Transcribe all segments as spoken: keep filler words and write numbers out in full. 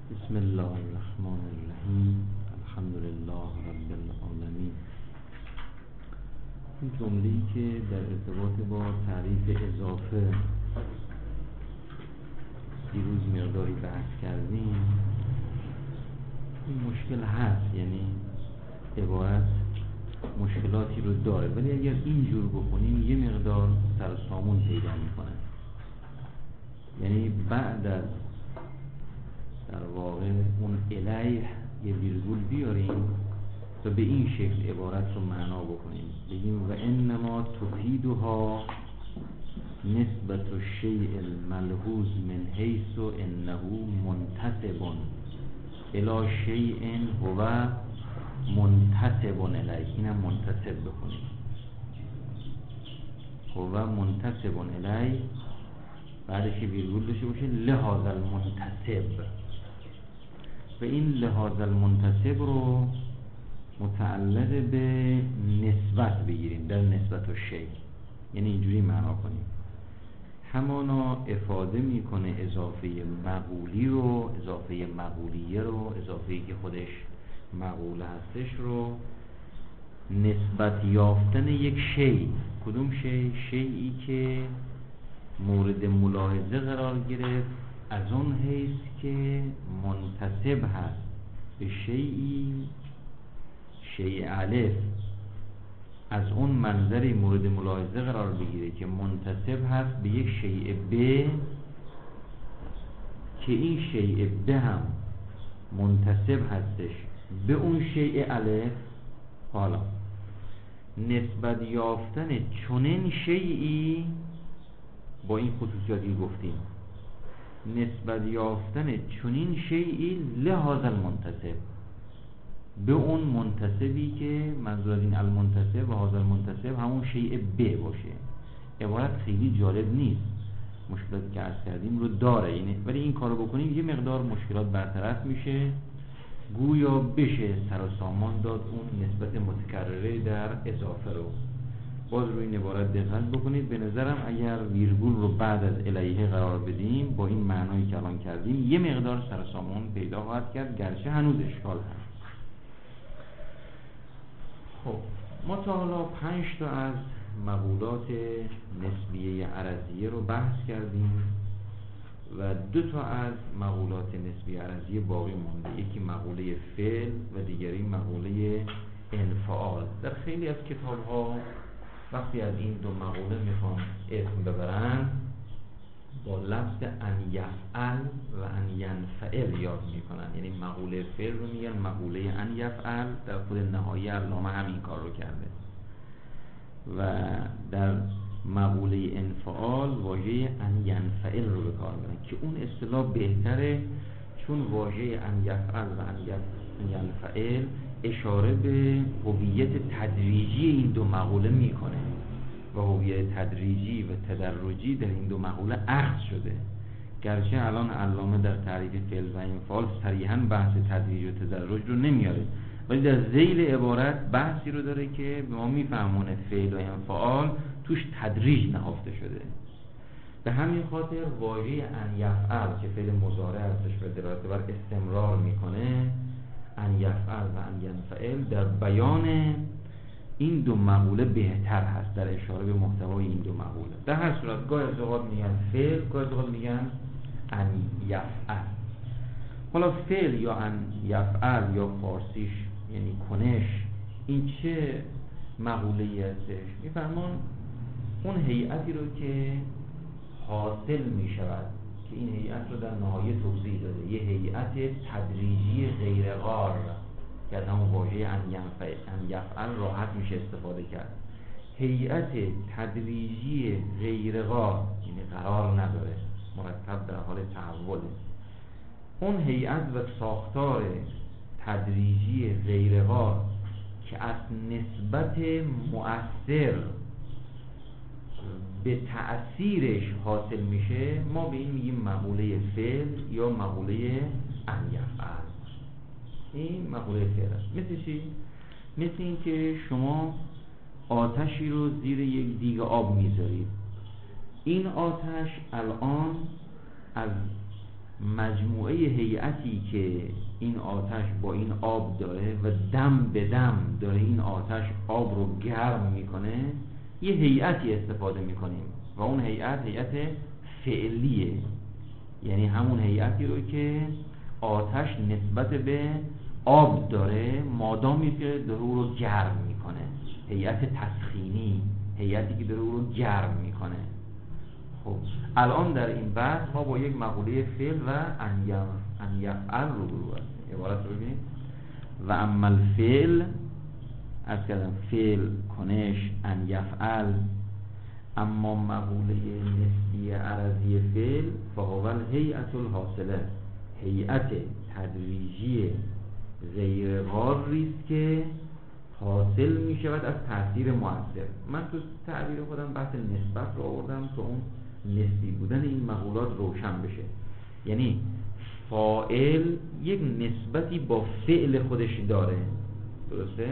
بسم الله الرحمن الرحیم. الحمد لله رب العالمین. این جمله‌ای که در ارتباط با تعریف اضافه دیروز مقداری بحث کردیم، این مشکل هست، یعنی عبارت مشکلاتی رو داره، ولی اگر اینجور بخونیم یه مقدار سرسامون پیدا میکنه. یعنی بعد از در واقع اون الیه یه ویرگول بیاریم و به این شکل عبارت رو معنا بکنیم، بگیم و انما تفیدها نسبت الشیء الملحوظ من حیث انه منتسب الی شیء هو منتسب الیه. اینم منتسب بکنیم، هو منتسب الیه، بعدش ویرگول داشته باشه لهذا المنتسب، و این لهذا المنتسب رو متعلق به نسبت بگیریم، در نسبت الشیء، یعنی اینجوری معنا کنیم همانا افاده میکنه اضافه مقولی رو، اضافه مقولیه رو، اضافه‌ای که خودش مقوله هستش رو، نسبت یافتن یک شیء. کدوم شیء؟ شیئی که مورد ملاحظه قرار گرفت از اون حیث که منتسب هست به شیئی، شیء الف از اون منظری مورد ملاحظه قرار بگیره که منتسب هست به یک شیء ب، که این شیء ب هم منتسب هستش به اون شیء الف. حالا نسبت یافتن چنین شیئی با این خصوصیاتی گفتیم، نسبت یافتن چنین شیئی لهذا المنتسب، به اون منتسبی که منظور از این المنتسب و هذا المنتسب همون شیء ب باشه. عبارت خیلی جالب نیست، مشکلاتی که عرض کردیم رو داره اینه، ولی این کارو بکنیم یه مقدار مشکلات برطرف میشه، گویا بشه سر و سامان داد اون نسبت متکرره در اضافه رو. باز روی این عبارت دقت بکنید. به نظرم اگر ویرگول رو بعد از الیه قرار بدیم با این معنایی که الان کردیم یه مقدار سر و سامان پیدا خواهد کرد، گرچه هنوز اشکال هست. خب ما تا حالا پنج تا از مقولات نسبیه عرضیه رو بحث کردیم و دو تا از مقولات نسبیه عرضیه باقی مونده، یکی مقوله فعل و دیگری مقوله انفعال. در خیلی از کتاب ها وقتی از این دو مقوله میخوان اسم ببرن با لفظ ان یفعل و ان ینفعل یاد میکنن، یعنی مقوله فعل رو میگن مقوله ان یفعل. در خود نهایی علامه همین کار رو کرده. و در مقوله انفعال واژه ان ینفعل رو به کار میبرن که اون اصطلاح بهتره، چون واژه ان یفعل و ان ینفعل اشاره به هویت تدریجی این دو مقوله میکنه و هویت تدریجی و تدرجی در این دو مقوله اخذ شده. گرچه الان علامه در تعریف فعل و انفعال صریحاً بحث تدریج و تدرج رو نمیاره، ولی در ذیل عبارت بحثی رو داره که به ما میفهمونه فعل و انفعال توش تدریج نهفته شده. به همین خاطر واژه ان یفعل که فعل مضارع هستش و دلالت بر استمرار میکنه، ان یفعل و ان ینفعل در بیان این دو مقوله بهتر هست، در اشاره به محتوای این دو مقوله. در هر صورت گاهی از اوقات میگن فعل، گاهی از اوقات میگن ان یفعل. حالا فعل یا ان یفعل یا فارسیش یعنی کنش، این چه مقوله‌ای هستش؟ میفرمان اون هیئتی رو که حاصل میشود، که این هیئت رو در نهایه توضیح داده، یه هیئت تدریجی غیرقار که از همون واژه ان یفعل راحت میشه استفاده کرد. هیئت تدریجی غیرقار یعنی قرار نداره، مرتب در حال تحوله. اون هیئت و ساختار تدریجی غیرقار که از نسبت مؤثر به تأثیرش حاصل میشه، ما به این میگیم مقوله فعل یا مقوله ان یفعل. این مقوله فعل است. مثل چی؟ مثل این که شما آتشی رو زیر یک دیگ آب میذارید. این آتش الان از مجموعه هیئتی که این آتش با این آب داره و دم به دم داره این آتش آب رو گرم میکنه، یه هیئتی استفاده میکنیم و اون هیئت هیئت فعلیه، یعنی همون هیئتی رو که آتش نسبت به آب داره مادامی که داره او رو گرم میکنه، هیئت تسخینی، هیئتی که داره او رو گرم میکنه. خب الان در این بحث ما با یک مقوله فعل و ان یفعل رو برو هستیم. عبارت رو ببینید: و اما الفعل، از کردم فعل کنش ان یفعل، اما مقوله نسبی عرضی فعل فهو الهیئة الحاصله، هیئت تدریجی غیر قاری است که حاصل می شود از تأثیر مؤثر. من تو تعبیر خودم بحث نسبت رو آوردم تا اون نسبی بودن این مقولات روشن بشه. یعنی فاعل یک نسبتی با فعل خودش داره، درسته؟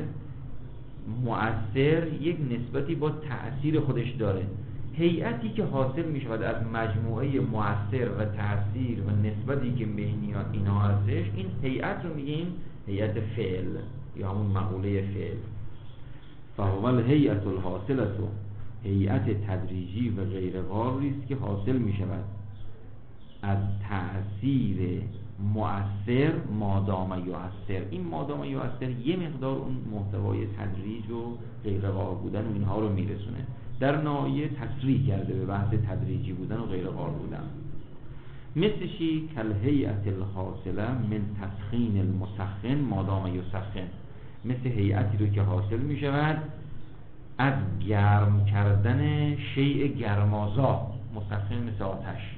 مؤثر یک نسبتی با تأثیر خودش داره. هیئتی که حاصل می شود از مجموعه مؤثر و تأثیر و نسبتی که بین اینها هستش، این هیئت رو میگیم هیئت فعل یا همون مقوله فعل. فهو الهیئة الحاصلة، هیئت تدریجی و غیر قاری است که حاصل می شود از تأثیر مؤثر مادام یؤثر. این مادام یؤثر یه مقدار اون محتوای تدریج و غیر قار بودن و اینها رو میرسونه، در نهایت تصریح کرده به بحث تدریجی بودن و غیر قار بودن. مثلشی کالهیئة الحاصله من تسخین المسخن مادام یسخن، مثل هیئتی رو که حاصل می شود از گرم کردن شیء گرمازا، مسخن مثل آتش،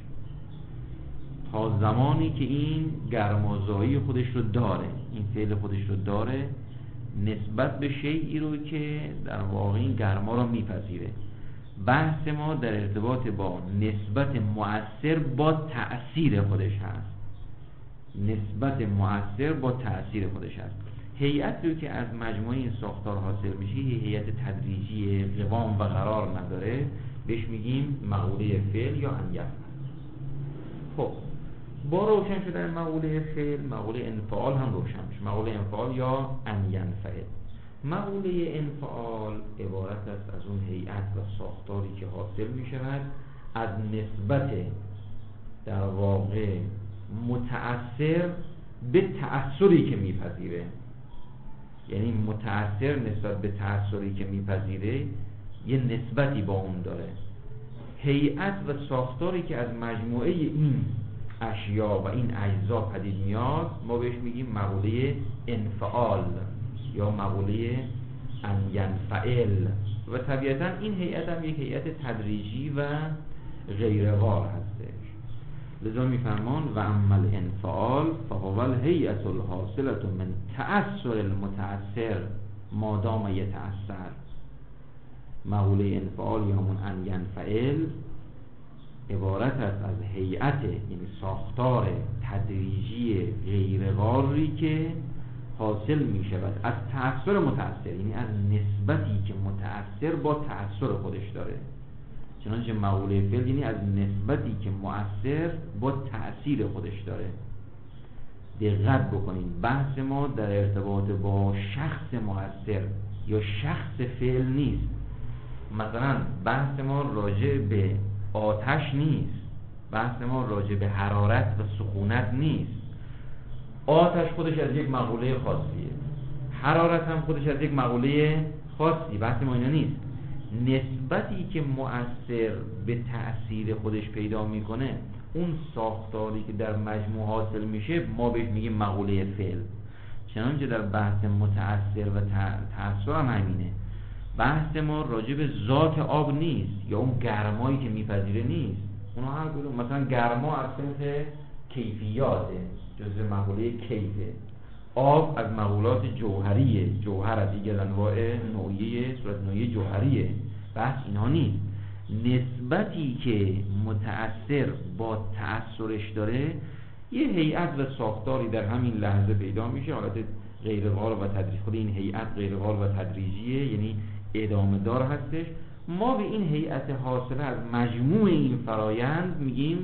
تا زمانی که این گرمازایی خودش رو داره، این فعل خودش رو داره نسبت به شیئی رو که در واقع این گرما رو میپذیره. بحث ما در ارتباط با نسبت مؤثر با تأثیر خودش هست، نسبت مؤثر با تأثیر خودش هست. هیئت رو که از مجموعه این ساختار حاصل میشه، هیئت تدریجی قوام و قرار نداره، بهش میگیم مقوله فعل یا ان یفعل. خب با روشن شدن مقوله فعل، مقوله انفعال هم روشن میشه. مقوله انفعال یا ان ینفعل. مقوله انفعال عبارت است از اون هیئت و ساختاری که حاصل میشود از نسبت در واقع متأثر به تأثری که میپذیره، یعنی متأثر نسبت به تأثری که میپذیره یه نسبتی با اون داره. هیئت و ساختاری که از مجموعه این اشیا و این اجزا پدید میاد ما بهش میگیم مقوله انفعال یا مقوله ان ینفعل. و طبیعتا این هیئت هم یک هیئت تدریجی و غیر قار هستش. لذا میفرمان و اما الانفعال فهو الهیئة الحاصلة من تأثر المتأثر مادام یتأثر. مقوله انفعال یا همون ان ینفعل عبارت است از هیئت، یعنی ساختار تدریجی غیر قاری که حاصل می شود از تأثر متأثر، یعنی از نسبتی که متأثر با تأثر خودش داره. چنانچه مقوله فعل یعنی از نسبتی که مؤثر با تأثیر خودش داره. دقت بکنید بحث ما در ارتباط با شخص مؤثر یا شخص فعل نیست. مثلا بحث ما راجع به آتش نیست، بحث ما راجع به حرارت و سخونت نیست. آتش خودش از یک مقوله خاصیه، حرارت هم خودش از یک مقوله خاصی. بحث ما اینا نیست. نسبتی که مؤثر به تأثیر خودش پیدا میکنه، اون ساختاری که در مجموع حاصل میشه ما بهش میگیم مقوله فعل. چنانچه در بحث متأثر و تأثیر هم همینه. بحث ما راجع به ذات آب نیست یا اون گرمایی که میپذیره نیست. اونا هر کدوم مثلا گرما از صنف کیفیاته، جزء مقوله کیفه. آب از مقولات جوهریه، جوهر از دیگر انواع نوعیه، صورت نوعیه جوهریه. بحث اینها نیست. نسبتی که متأثر با تأثرش داره یه هیئت و ساختاری در همین لحظه پیدا میشه، حالت غیر قار و تدریجی. خود این هیئت غیر قار و تدریجیه، یعنی ادامه دار هستش. ما به این هیئت حاصله از مجموع این فرایند میگیم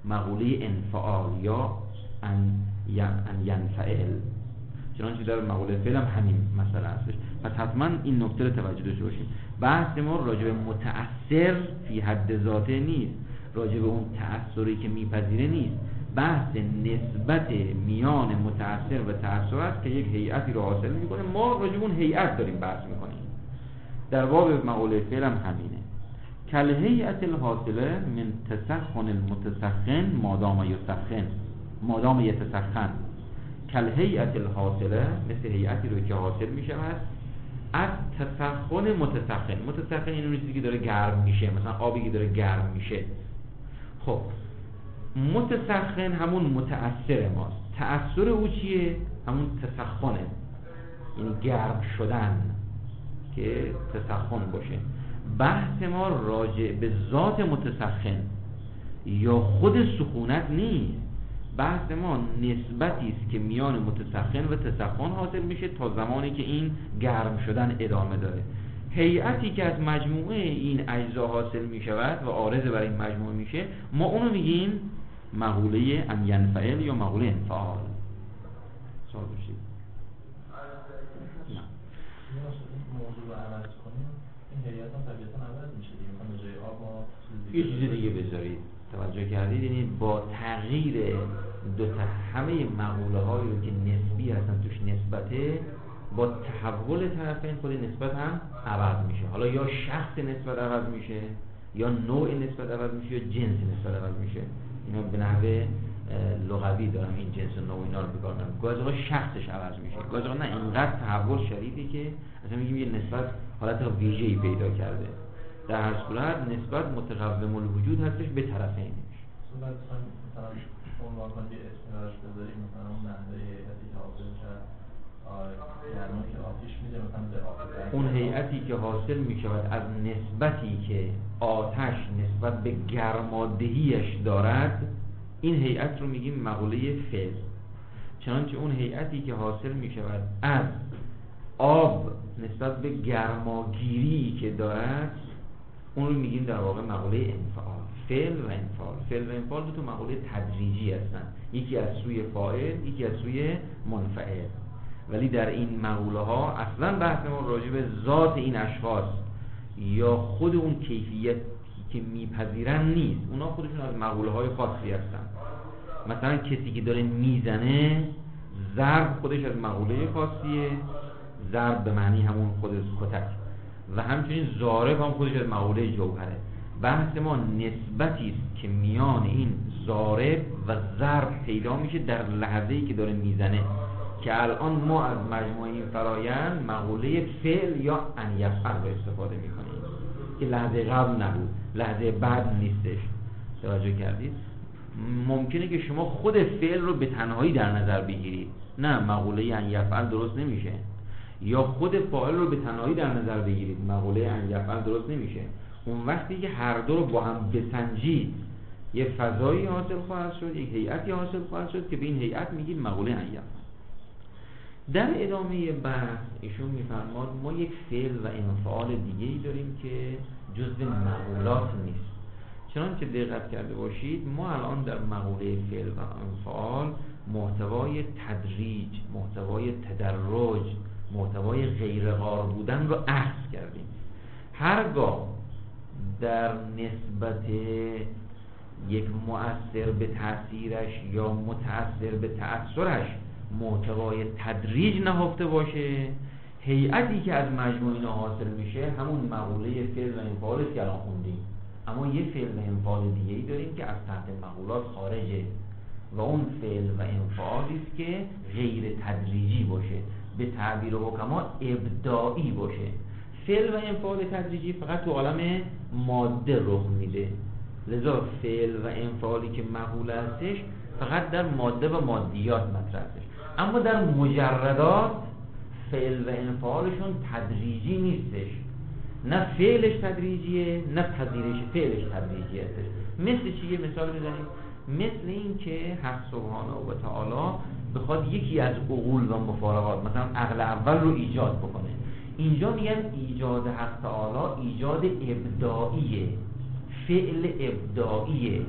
مقوله انفعال یا ان ان ینفعل، چنانچه در مقوله فعل هم همین مسئله هستش. پس حتما این نکته رو توجه داشته باشیم. بحث ما راجع به متأثر فی حد ذاته نیست، راجع به اون تأثری که میپذیره نیست، بحث نسبت میان متأثر و تأثر است که یک هیئتی رو حاصل میکنه. ما راجع به اون هیئت داریم بحث میکنیم. در باب مقوله فعل هم همینه. کل هیئت الحاصله من تسخن المتسخن مادام یسخن مادام یتسخن. کل هیئت الحاصله مثل هیئتی رو که حاصل میشه از تسخن متسخن. متسخن این چیزی که داره گرم میشه، مثلا آبی که داره گرم میشه. خب متسخن همون متأثر ماست. تأثر او چیه؟ همون تسخنه، یعنی گرم شدن که تسخن باشه. بحث ما راجع به ذات متسخن یا خود سخونت نیست. بحث ما نسبتی است که میان متسخن و تسخن حاصل میشه تا زمانی که این گرم شدن ادامه داره. هیئتی که از مجموعه این اجزا حاصل میشود و عارض برای این مجموعه میشه، ما اونو میگیم مقوله ان ینفعل یا مقوله انفعال. سوال بشید. نه. موضوع رو عوض کنیم، این هیئت هم طبیعتاً عوض میشه دیگه. مثلا به جای آب ما یه چیز دیگه بذارید. توجه کردید؟ یعنی با تغییر دو تا همه مقوله هایی رو که نسبی هستن توش نسبته، با تحول طرفین خود نسبت هم عوض میشه. حالا یا شخص نسبت عوض میشه، یا نوع نسبت عوض میشه، یا جنس نسبت عوض میشه. اینا به نحوه لغوی دارم این جنس و نوع اینا رو بگم. گاهی اوقات شخصش عوض میشه، گاهی اوقات نه، اینقدر تحول شدیدی که اصلا میگیم یه نسبت حالت ویژه‌ای پیدا کرده. در هر صورت نسبت متقوم الوجود هستش به طرفین. مثلا مثلا عنوان کنید اسم براش بذاریم، مثلا اون نحوه هیئتی که حاصل میشه گرما که آتش میده مثلا به آب. اون هیئتی که حاصل میشود از نسبتی که آتش نسبت به گرمادهیش دارد، این هیئت رو میگیم مقوله فعل. چنانچه اون هیئتی که حاصل میشود از آب نسبت به گرماگیری که دارد، اون رو میگیم در واقع مقوله انفعال. فعل و انفعال، فعل و انفعال دو تا مقوله تدریجی هستن، یکی از سوی فاعل، یکی از سوی منفعل. ولی در این مقوله ها اصلا بحث ما راجع به ذات این اشخاص یا خود اون کیفیت که میپذیرن نیست. اونا خودشون از مقوله های خاصی هستن. مثلا کسی که داره میزنه، ضرب خودش از مقوله خاصیه، ضرب به معنی همون خود کتک، و همچنین ضارب هم خودش از مقوله جوهره. بحث ما نسبتی است که میان این ضارب و ضرب پیدا میشه در لحظه‌ای که داره میزنه، که الان ما از مجموعه این فرایند مقوله فعل یا ان یفعل رو استفاده میکنیم که لحظه قبل نبود، لحظه بعد نیستش. توجه کردید؟ ممکنه که شما خود فعل رو به تنهایی در نظر بگیرید، نه، مقوله ان یفعل درست نمیشه. یا خود فاعل رو به تنهایی در نظر بگیرید، مقوله ان یفعل درست نمیشه. اون وقتی که هر دو رو با هم بسنجید، یه فضایی حاصل خواهد شد، یک هیئتی حاصل خواهد شد که به این هیئت میگید مقوله ان یفعل. در ادامه بحث ایشون میفرماد ما یک فعل و انفعال دیگه‌ای داریم که جزء مقولات نیست. چنانچه دقت کرده باشید، ما الان در مقوله فعل و انفعال محتوای تدریج، محتوای تدرج، محتوای غیرقار بودن رو اخذ کردیم. هرگاه در نسبت یک مؤثر به تأثیرش یا متأثر به تأثرش محتوای تدریج نهفته باشه، هیئتی که از مجموع اینا حاصل میشه همون مقوله فعل و انفعال است که الان خوندیم. اما یه فعل و انفعال دیگه ای داریم که از تحت مقولات خارجه و اون فعل و انفعالی است که غیر تدریجی باشه، به تعبیر حکما ابداعی باشه. فعل و انفعال تدریجی فقط تو عالم ماده رخ میده، لذا فعل و انفعالی که مقوله هستش فقط در ماده و مادیات مطرح هستش. اما در مجردات فعل و انفعالشون تدریجی نیستش، نه فعلش تدریجیه نه پذیرش فعلش تدریجی هستش. مثل چیه؟ مثال بزنیم. مثل این که حق سبحانه و تعالی بخواد یکی از عقول و مفارقات، مثلا عقل اول رو ایجاد بکنه، اینجا میگن ایجاد حق تعالی ایجاد ابداعیه، فعل ابداعیه،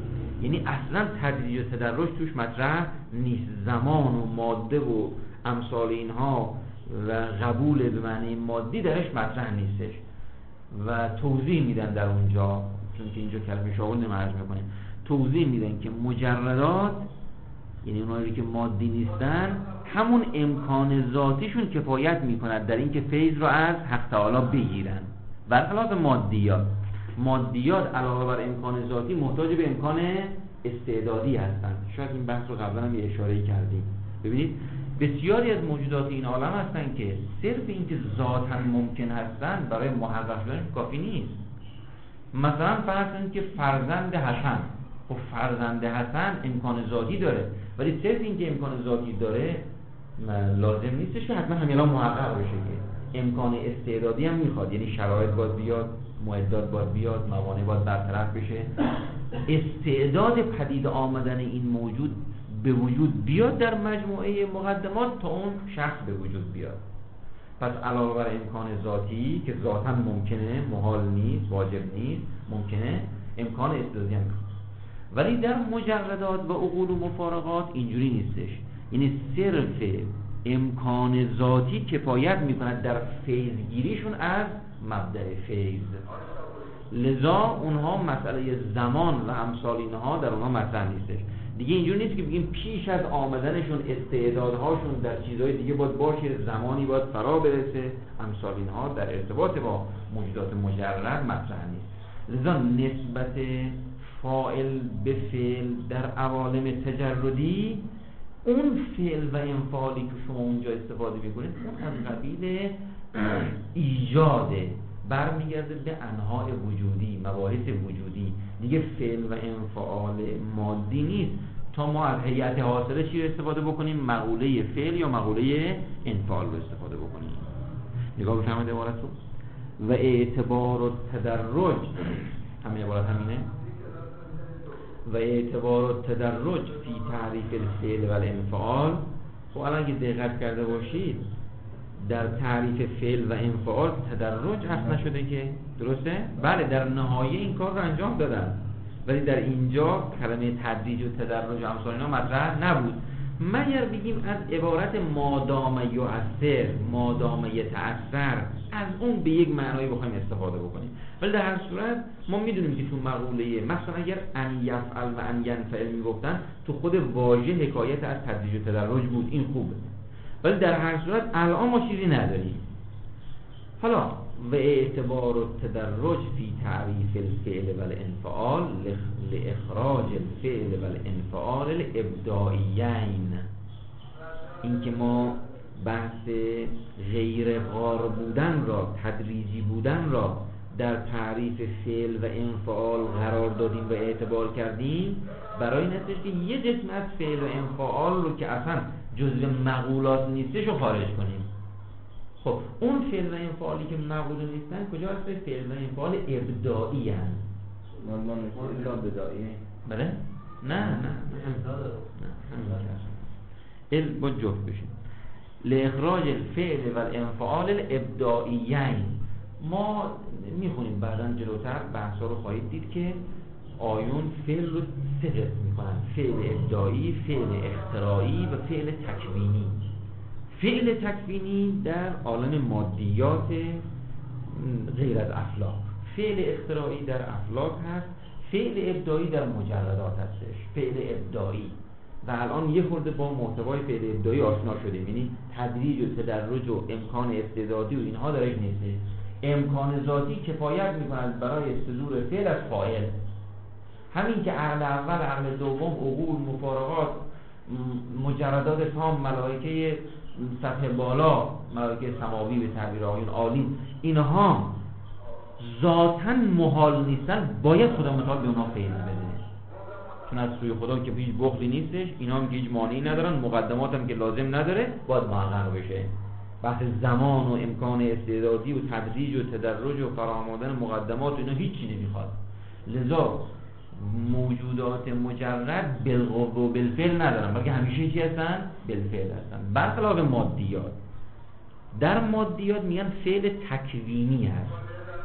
یعنی اصلا تدریج و تدرج توش مطرح نیست. زمان و ماده و امثال اینها و قبول به معنی مادی درش مطرح نیستش و توضیح میدن در اونجا، چون که اینجا کلمه شاغل نمارج میکنیم، توضیح میدن که مجردات یعنی اونایی که مادی نیستن همون امکان ذاتیشون کفایت میکند در اینکه فیض رو از حق تعالی بگیرن، برخلاف مادیات. مادیات علاوه بر امکان ذاتی محتاج به امکان استعدادی هستن. شاید این بحث رو قبلا هم یه اشاره‌ای کردیم. ببینید بسیاری از موجودات این عالم هستن که صرف اینکه ذاتاً ممکن هستن برای محقق شدنش کافی نیست. مثلا فرض کنید که فرزند حسن، خب فرزند حسن امکان ذاتی داره، ولی صرف اینکه امکان ذاتی داره لازم نیستش که حتما همیلا محقق بشه، که امکان استعدادی هم میخواد، یعنی شرایط باید بیاد، معدات باید بیاد، موانع باید برطرف بشه. استعداد پدید آمدن این موجود به وجود بیاد در مجموعه مقدمات تا اون شخص به وجود بیاد. پس علاوه بر امکان ذاتی که ذاتاً ممکنه، محال نیست، واجب نیست، ممکنه، امکان استعدادی هم میخواد. ولی در مجردات و عقول و مفارقات اینجوری نیستش. یعنی صرف امکان ذاتی کفایت میکند در فیضگیریشون از مبدأ فیض. لذا اونها مسئله زمان و امثال اینها در اونها مطرح نیستش. دیگه اینجوری نیست که بگیم پیش از آمدنشون استعدادهاشون در چیزهای دیگه باید باشه، زمانی باید فرا برسه، امثال اینها در ارتباط با موجودات مجرد مطرح نیست. لذا نسبت فاعل به فعل در عوالم تجردی، اون فعل و انفعالی که شما اونجا استفاده میکنید اون از قبیل ایجاده، برمیگرده به انواع وجودی، مباحث وجودی، دیگه فعل و انفعال مادی نیست. تا ما از هیئت حاصله چی رو استفاده بکنیم؟ مقوله فعل یا مقوله انفعال رو استفاده بکنیم. نگاه بفرمایید عبارت رو. و اعتبار و تدرج، همین عبارت همینه. و اعتبار و تدرج فی تعریف الفعل و الانفعال. خب الان که دقت کرده باشید در تعریف فعل و انفعال تدرج هست نشده که، درسته؟ بله، در نهایه این کار رو انجام دادن، ولی در اینجا کلمه تدریج و تدرج و امثال اینا مطرح نبود، مگر بگیم از عبارت مادام یؤثر، مادام یتأثر، از اون به یک معنایی بخوایم استفاده بکنیم. ولی در هر صورت ما میدونیم که تو مقوله مثلا اگر ان یفعل و ان ینفعل میگفتن، تو خود واژه حکایت از تدریج و تدرج بود، این خوبه. ولی در هر صورت الان ما چیزی نداریم. حالا و اعتبار و تدرج فی تعریف الفعل و الانفعال لاخراج الفعل و الانفعال الابداعیین. این که ما بحث غیر غار بودن را، تدریجی بودن را در تعریف فعل و انفعال قرار دادیم و اعتبار کردیم، برای این هستش که یه قسم از فعل و انفعال رو که اصلا جزء مقولات نیستش رو خارج کنیم. خب اون فعل و انفعالی که مقول نیستن کجا هست؟ فعل و انفعال ابداعی هستن. نرمان نشون ابداعی. بله؟ نه نه نه ال با جفت بشیم. لاخراج الفعل و الانفعال الابداعیین. ما میخونیم بعداً جلوتر بحثا رو خواهید دید که آیون فعل رو سه قسم میکنن: فعل ابداعی، فعل اختراعی و فعل تکوینی. فعل تکوینی در عالم مادیات غیر از افلاک، فعل اختراعی در افلاک هست، فعل ابداعی در مجردات هستش. فعل ابداعی و الان یه خورده با محتوای فعل ابداعی آشنا شدیم، یعنی تدریج و تدرج و امکان استعدادی و اینها درش نیست. امکان ذاتی کفایت میکنند برای صدور فعل از فاعل. همین که عقل اول، عقل دوم، عقول، مفارقات، مجردات تام، ملائکه سطح بالا، ملائکه سماوی به تعبیر آیون عالی، اینها ذاتاً محال نیستن، باید خدا متعال به اونها فیض بده، چون از سوی خدا که هیچ بخلی نیستش، اینا هم که هیچ مانعی ندارن، مقدمات هم که لازم نداره، باید محقق بشه. بحث زمان و امکان استعدادی و تدریج و تدرج و فراهم آمدن مقدمات اینا هیچی نمیخواد. لذا موجودات مجرد بالقوه و بالفعل ندارن، بلکه همیشه چی هستن؟ بالفعل هستن. برخلاف مادیات. در مادیات میگن فعل تکوینی هست.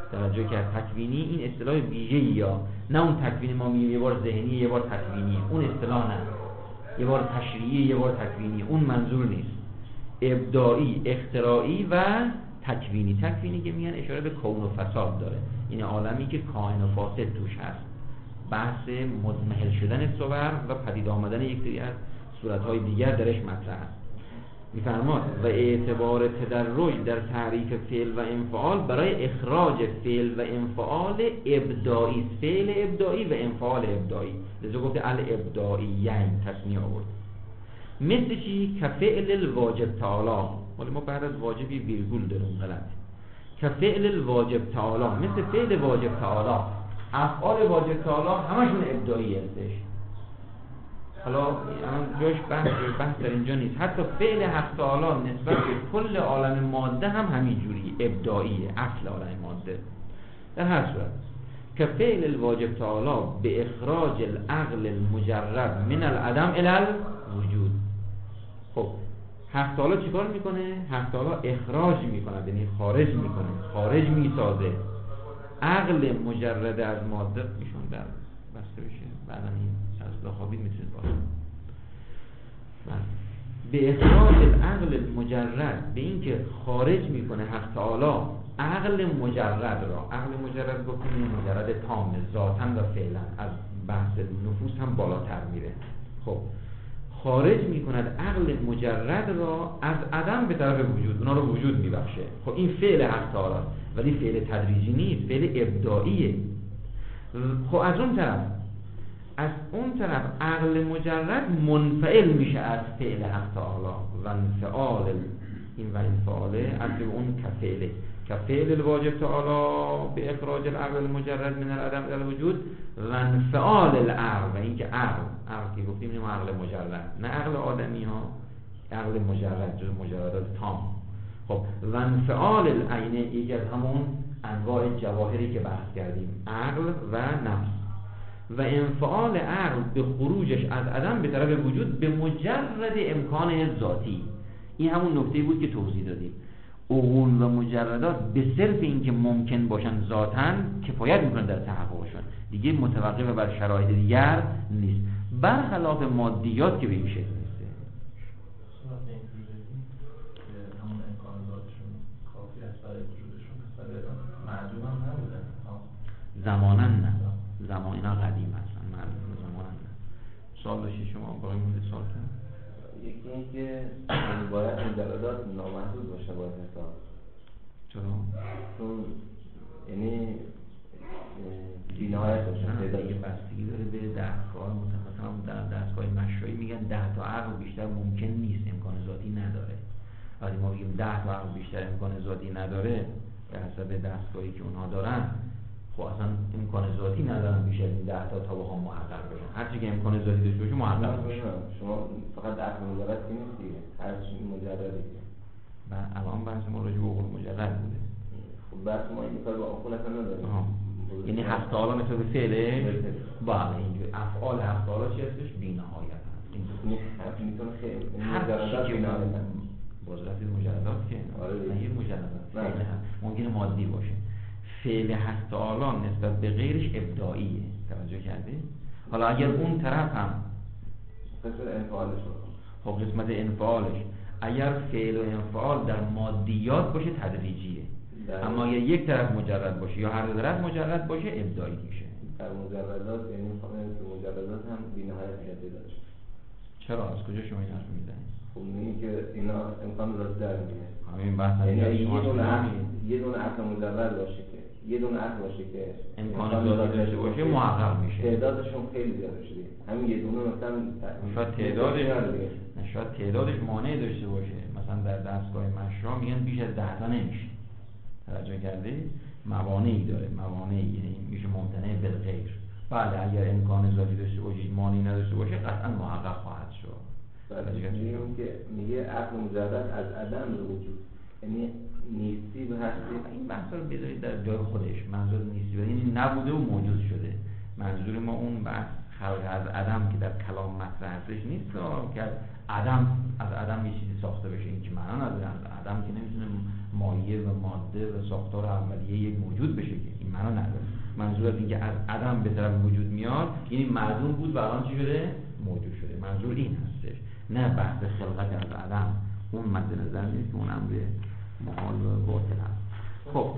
توجه کرد. تکوینی این اصطلاح ویژه‌ای، یا نه اون تکوینی ما میگیم یه بار ذهنی یه بار تکوینی، اون اصطلاح نه، یه بار تشریعی یه بار تکوینی، اون منظور نیست. ابداعی، اختراعی و تکوینی. تکوینی که میگن اشاره به کون و فساد داره، این عالمی که کائن و فاسد توش هست، بحث مضمحل شدن صور و پدید آمدن یک سری از صورت‌های دیگر درش مطرح است. می‌فرماد و اعتبار تدرج در تعریف فعل و انفعال برای اخراج فعل و انفعال ابداعی، فعل ابداعی و انفعال ابداعی، لذا گفته الابداعیین تصمیه آورد. مثل چی؟ کفعل الواجب تعالی. ولی ما بعد از واجبی ویرگول داریم غلط. کفعل الواجب تعالی، مثل فعل واجب تعالی. افعال واجب تعالی همشون ابداعی هستش. حالا الان جاش بحث بحث در اینجا نیست. حتی فعل حق تعالی نسبت به کل عالم ماده هم همین جوری ابداعیه، اصل عالم ماده. در هر صورت که فعل الواجب تعالی به اخراج العقل المجرد من العدم الی الوجود. خب حق تعالی چیکار میکنه؟ حق تعالی اخراج میکنه، یعنی خارج میکنه، خارج میسازه عقل مجرد از ماده. میشون در بسته بشه بعدا این از داخابی میتونید باشه. به اخراج العقل المجرد، به این که خارج میکنه حق تعالی عقل مجرد را. عقل مجرد گفتیم این مجرد تام، ذاتاً و فعلا، از بحث نفوس هم بالاتر میره. خب خارج میکند عقل مجرد را از عدم به طرف وجود، اونا رو وجود میبخشه. خب این فعل حق تعالی، ولی فعل تدریجی نیست، فعل ابداعیه. خب از اون طرف از اون طرف عقل مجرد منفعل میشه از فعل حق تعالی و انفعال این و انفعاله از اون کفعله، کفعل الواجب تعالی به اخراج العقل المجرد من العدم الى الوجود و انفعال العقل، و این که عقل عقل که گفتیم اینه عقل مجرد، نه عقل آدمی ها، عقل مجرد جز مجردات تام. خب و انفعال العین یکی از همون انواع جواهری که بحث کردیم، عقل و نفس. و انفعال عقل به خروجش از عدم به طرف وجود به مجرد امکان ذاتی. این همون نکته بود که توضیح دادیم. عقول و مجردات به صرف این که ممکن باشن ذاتاً کفایت میکنن در تحققشون، دیگه متوقف بر شرایط دیگر نیست، برخلاف مادیات که به این شکل نیست. همون امکان ذاتشون کافی است برای وجودشون، برای معدوم هم نبودن زماناً نه، زمان اینا قدیم هستن، معلوم زماناً نه. سوال داشتی شما باقی مونده سوال کنم؟ یکی این که باید مجردات نامحدود باشه باید حساب. چرا؟ چون یعنی بی‌نهایت باشه. دیگه بستگی داره به دستگاه متخصصا در دستگاه مشروعی میگن ده تا عقل بیشتر ممکن نیست، امکان ذاتی نداره. وقتی ما بگیم ده تا عقل بیشتر امکان ذاتی نداره به حسب دستگاهی که اونها دارن، خب اصلا امکان ذاتی ندارن بیشتر این ده تا تا با هم محقق بشن. هر چی که امکان ذاتی داشته باشه محقق بشه. شما فقط عقل مجرد که نیست دیگه، هر چی مجردی دیگه. و الان بحث ما راجع به عقول مجرد بوده. خب بحث ما این کار با عقول اصلا نداریم. یعنی هفت تعالی مثل به فعله بله اینجور افعال هفت تعالی چی هستش؟ بی‌نهایت هست. این حرف میتونه خیلی هر چی که باز رفتی مجردات که نه یه مجردات فعل هست ممکنه مادی باشه. فعل هفت تعالی نسبت به غیرش ابداعیه، توجه کردی؟ حالا اگر اون طرف هم قسمت انفعالش خب قسمت انفعالش اگر فعل و انفعال در مادیات باشه تدریجیه، اما اگر یک طرف مجرد باشه یا هر دو طرف مجرد باشه ابداعی میشه. در مجردات یعنی مجردات هم بی‌نهایت زیاده داره. چرا؟ از کجا شما این حرف میزنید؟ خب میگه که اینا امکان ذاتی در میگه. همین بحث یعنی یه دونه عقل یه دونه عقل مجرد باشه که یه دونه عقل باشه که امکان ذاتی داشته باشه محقق میشه. تعدادشون خیلی زیاده شده. همین یه دونه مثلا شاید تعدادش شاید تعدادش مانع داشته باشه. مثلا در دستگاه مشروع میگن بیش از ده تا نمیشه. توجه کردی؟ موانعی داره، موانعی یعنی میشه ممتنع بالغیر. بله اگر امکان ذاتی داشته باشه مانعی نداشته باشه قطعا محقق خواهد شد. میگم که میگه عقل مجرد از عدم به وجود، یعنی نیستی به هستی. این بحث رو بذارید در جای خودش. منظور نیستی و یعنی نبوده و موجود شده. منظور ما اون بحث خلق از عدم که در کلام مطرح هستش نیست که از عدم از عدم یه چیزی ساخته بشه. این که معنا نداره. عدم که نمیتونه مایه و ماده و ساختار اولیه یک موجود بشه که این معنا نداره. منظور از این که از عدم به طرف وجود میاد یعنی معدوم بود و الان چی شده؟ موجود شده. منظور این هستش، نه بحث خلقت از عدم. اون مد نظر نیست که اون امر محال و باطل هست. خب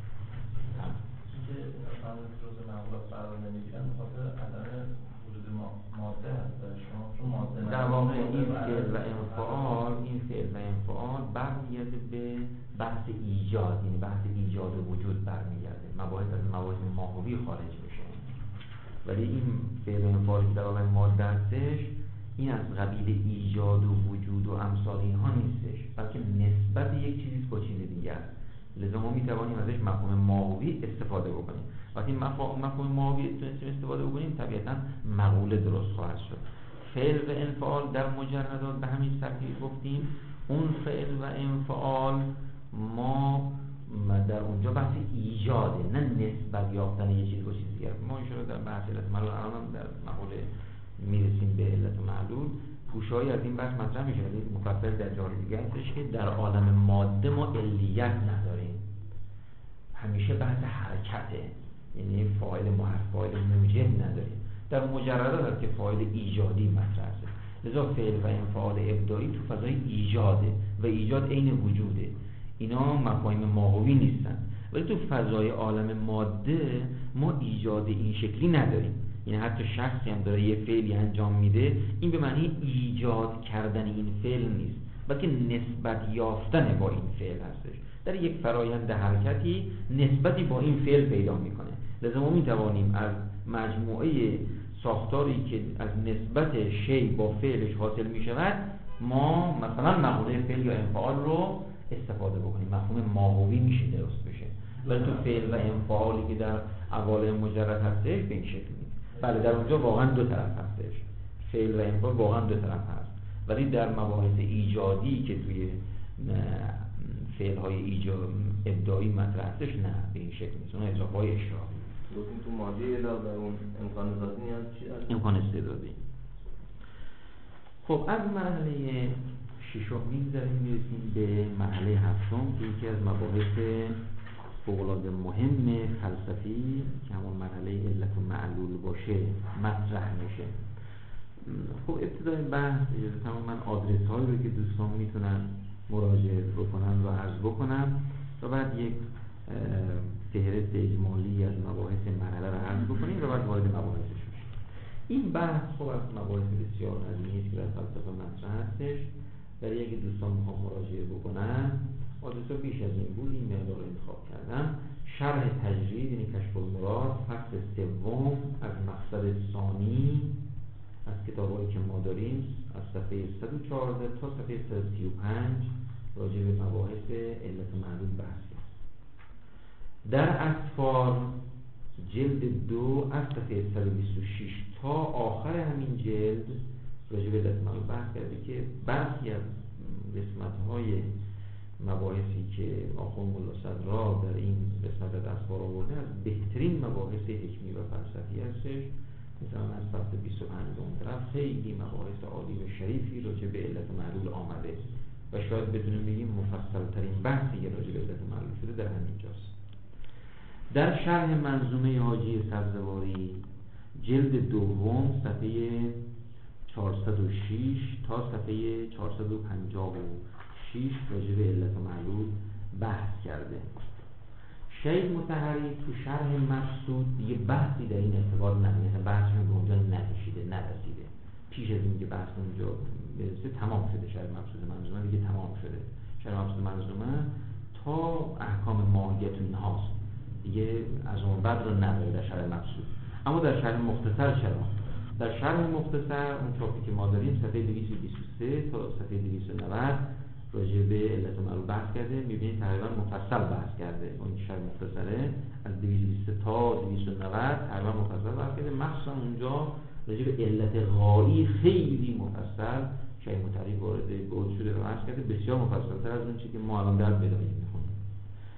که مثلا جزء معقولات قرار نمیگیرن بخاطر عدم وجود ماده هست شما، چون ماده در واقع این فعل و انفعال این فعل و انفعال برمیگرده به بحث ایجاد، یعنی بحث ایجاد وجود برمیگرده. مباحث از مباحث ماهوی خارج میشه. ولی این فعل و انفعالی که در واقع ماده هستش این از قبیل ایجاد و وجود و امثال اینها نیستش، بلکه نسبت یک چیزی با چیز دیگر. لذا ما میتوانیم ازش مفهوم ماهوی استفاده بکنیم. وقتی مفهوم ماهوی استفاده بکنیم طبیعتا مقوله درست خواهد شد. فعل و انفعال در مجردات به همین سبکی گفتیم. اون فعل و انفعال ما در اونجا بحث ایجاده، نه نسبت یافتن یه چیز با چیز دیگر. ما ان شاءالله در بحث علت معلول الان در مقوله میرسیم به علت معلول. پوشایی از این بحث مطرح میشه. مفصل در جای دیگه هستش که در عالم ماده ما علیت نداریم، همیشه بحث حرکته، یعنی فاعل محرک فاعل موجب نداریم. در مجردات هست که فاعل ایجادی مطرح است. لذا فعل و انفعال ابداعی تو فضای ایجاده و ایجاد عین وجوده. اینا مفاهیم ماهوی نیستن. ولی تو فضای عالم ماده ما ایجاد این شکلی نداریم. یعنی حتی شخصی هم داره یه فعلی انجام میده، این به معنی ایجاد کردن این فعل نیست، بلکه نسبت یافتن با این فعل هستش. در یک فرایند حرکتی نسبتی با این فعل پیدا میکنه. لذا ما میتوانیم از مجموعه ساختاری که از نسبت شی با فعلش حاصل میشود ما مثلا مقوله فعل یا انفعال رو استفاده بکنیم. مفهوم ماهوی میشه درست بشه. ولی تو فعل و انفعالی که در عوالم مجرد هستش به این شکل نیست. بله در اونجا واقعا دو طرف هستش، فعل و انفعال واقعا دو طرف هست. ولی در مباحث ایجادی که توی فعل های ایجاد ابداعی مطرح هستش نه به این شکل نیست. اون اضافه های اشراقی. گفتیم تو ماده علاوه بر اون امکان ذاتی نیاز چی هست؟ امکان استعدادی. خب از مرحله ششم می‌گذریم میرسیم به مرحله هفتم که یکی از مباحث فوق‌العاده مهم فلسفی که همون مرحله علت و معلول باشه مطرح میشه. خب ابتدای بحث تمام من آدرس هایی رو که دوستان میتونن مراجعه بکنن و عرض بکنن و بعد یک فهرست اجمالی از مباحث مرحله رو عرض بکنیم و بعد وارد مباحثش میشیم. این بحث خب از مباحث بسیار عظیمی است که در فلسفه مطرح هستش. برای اگه دوستان میخوام مراجعه بکنن آدرس ها بیش از این بود، این مقدار رو انتخاب کردم. شرح تجرید یعنی کشف المراد، فصل سوم از مقصد ثانی از کتابایی که ما داریم از صفحه صد و چهارده تا صفحه صد و سی و پنج راجع به مباحث علت و معلول بحث کرد. در اطفال جلد دو از صفحه صد و بیست و شش تا آخر همین جلد راجع به علت و معلول بحث کرده که برخی از قسمت‌های مباحثی که آخوند ملا صدرا در این قسمت از اطفال آورده از بهترین مباحث حکمی و فلسفی هستش. مثلا از فصل بیست و پنج اون طرف خیلی مباحث عالی و شریفی راجع به علت و معلول آمده و شاید بتونیم بگیم مفصل ترین بحثی که راجع به علت و معلول شده در همین جاست. در شرح منظومه حاجی سبزواری جلد دوم صفحه چهارصد و شش تا صفحه چهارصد و پنجاه و شش راجع به علت و معلول بحث کرده. شیخ مطهری تو شرح مقصود دیگه بحثی در این اعتبار نمیشه، بحثی به اونجا نکشیده نرسیده. پیش از اینکه بحث اونجا برسه تمام شده شرح مقصود منظومه، دیگه تمام شده شرح مقصود منظومه تا احکام ماهیت و اینهاست، دیگه از اون بعد رو نداره در شرح مقصود. اما در شرح مختصر چرا؟ در شرح مختصر اون چاپی که ما داریم صفحه دویست و بیست و سه تا صفحه دویست و نود راجع به علت و معلول بحث کرده. می‌بینید تقریبا مفصل بحث کرده. اون شرح مختصره از دویست و بیست و سه تا دویست و نود تقریبا مفصل بحث کرده. مخصوصا اونجا راجع به علت غایی خیلی مفصل شیخ مطهری وارد بود شده و بحث کرده، بسیار مفصل‌تر از اون چیزی که ما الان در بدایه می‌خونیم.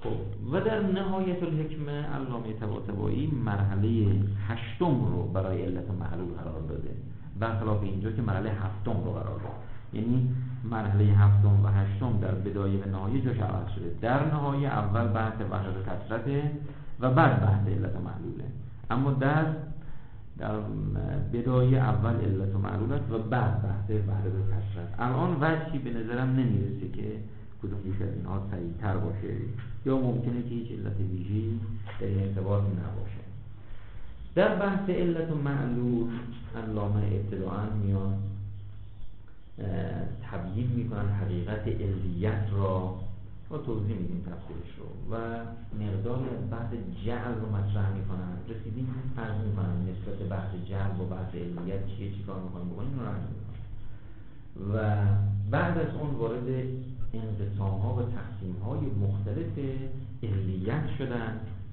خب و در نهایت الحکمه علامه طباطبایی مرحله هشتم رو برای علت و معلول قرار داده، برخلاف اینجا که مرحله هفتم رو قرار داده. یعنی مرحله هفتم و هشتم در بدایه و نهایه جاش عوض شده. در نهایه اول بحث وحدت و کثرته و بعد بحث علت و معلوله، اما در در بدایه اول علت و معلولت و بعد بحث وحدت و کثرت. الان وجهی به نظرم نمیرسه که کدوم یک از اینها صحیح‌تر باشه، یا ممکنه که هیچ علت ویژه‌ای در این ارتباط نباشه. در بحث علت و معلول علامه ابتداءً میان تبیین میکنن حقیقت علیت را و توضیح میدیم تفسیرش رو و مقداری از بحث جعل رو مطرح میکنن. رسیدیم فرض میکنن نسبت بحث جعل با بحث علیت چیه، چی کار میکنن بکنیم رو رنج میکنن و بعد از اون وارد انقسام ها و تقسیم های مختلف علیت شدن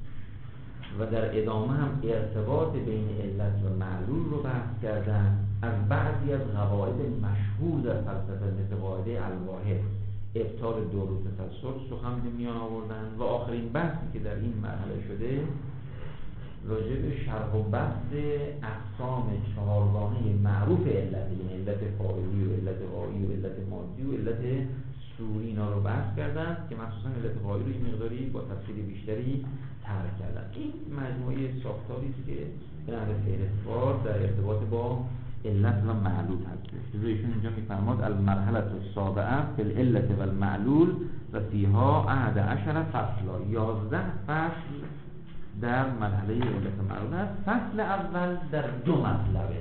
و در ادامه هم ارتباط بین علت و معلول رو بحث کردن. از بعضی از قواعد مشهور در فلسفه مثل قاعده الواحد، ابطال دور و تسلسل سخن به میان آوردن و آخرین بحثی که در این مرحله شده راجع به شرح و بحث اقسام چهارگانه معروف علت، یعنی علت فاعلی و علت غایی و علت مادی و علت صوری، اینا رو بحث کردن که مخصوصا علت غایی رو یک مقداری با تفصیل بیشتری طرح کردن. این مجموعه ساختاری است که به نحو فهرستوار در ارتباط با علت و معلول هستش. ایشون اینجا میفرماد المرحله السابعه فی العلت و المعلول و فیها احد عشر فصلا، یازده فصل در مرحله علت و معلول هست. فصل اول در دو مطلبه،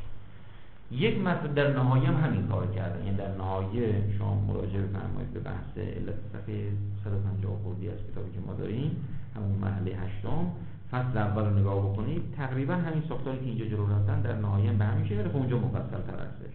یک مطلب در نهایه هم همین کار کردن، یعنی در نهایه شما مراجعه بفرمایید به بحث علت صفحه صد و پنجاه خردی از کتابی که ما داریم، همون مرحله هشتم، فصل اول رو نگاه بکنید تقریبا همین ساختاری که اینجا جلو رفتن در نهایه به همین شکل، اونجا مفصل تر هستش.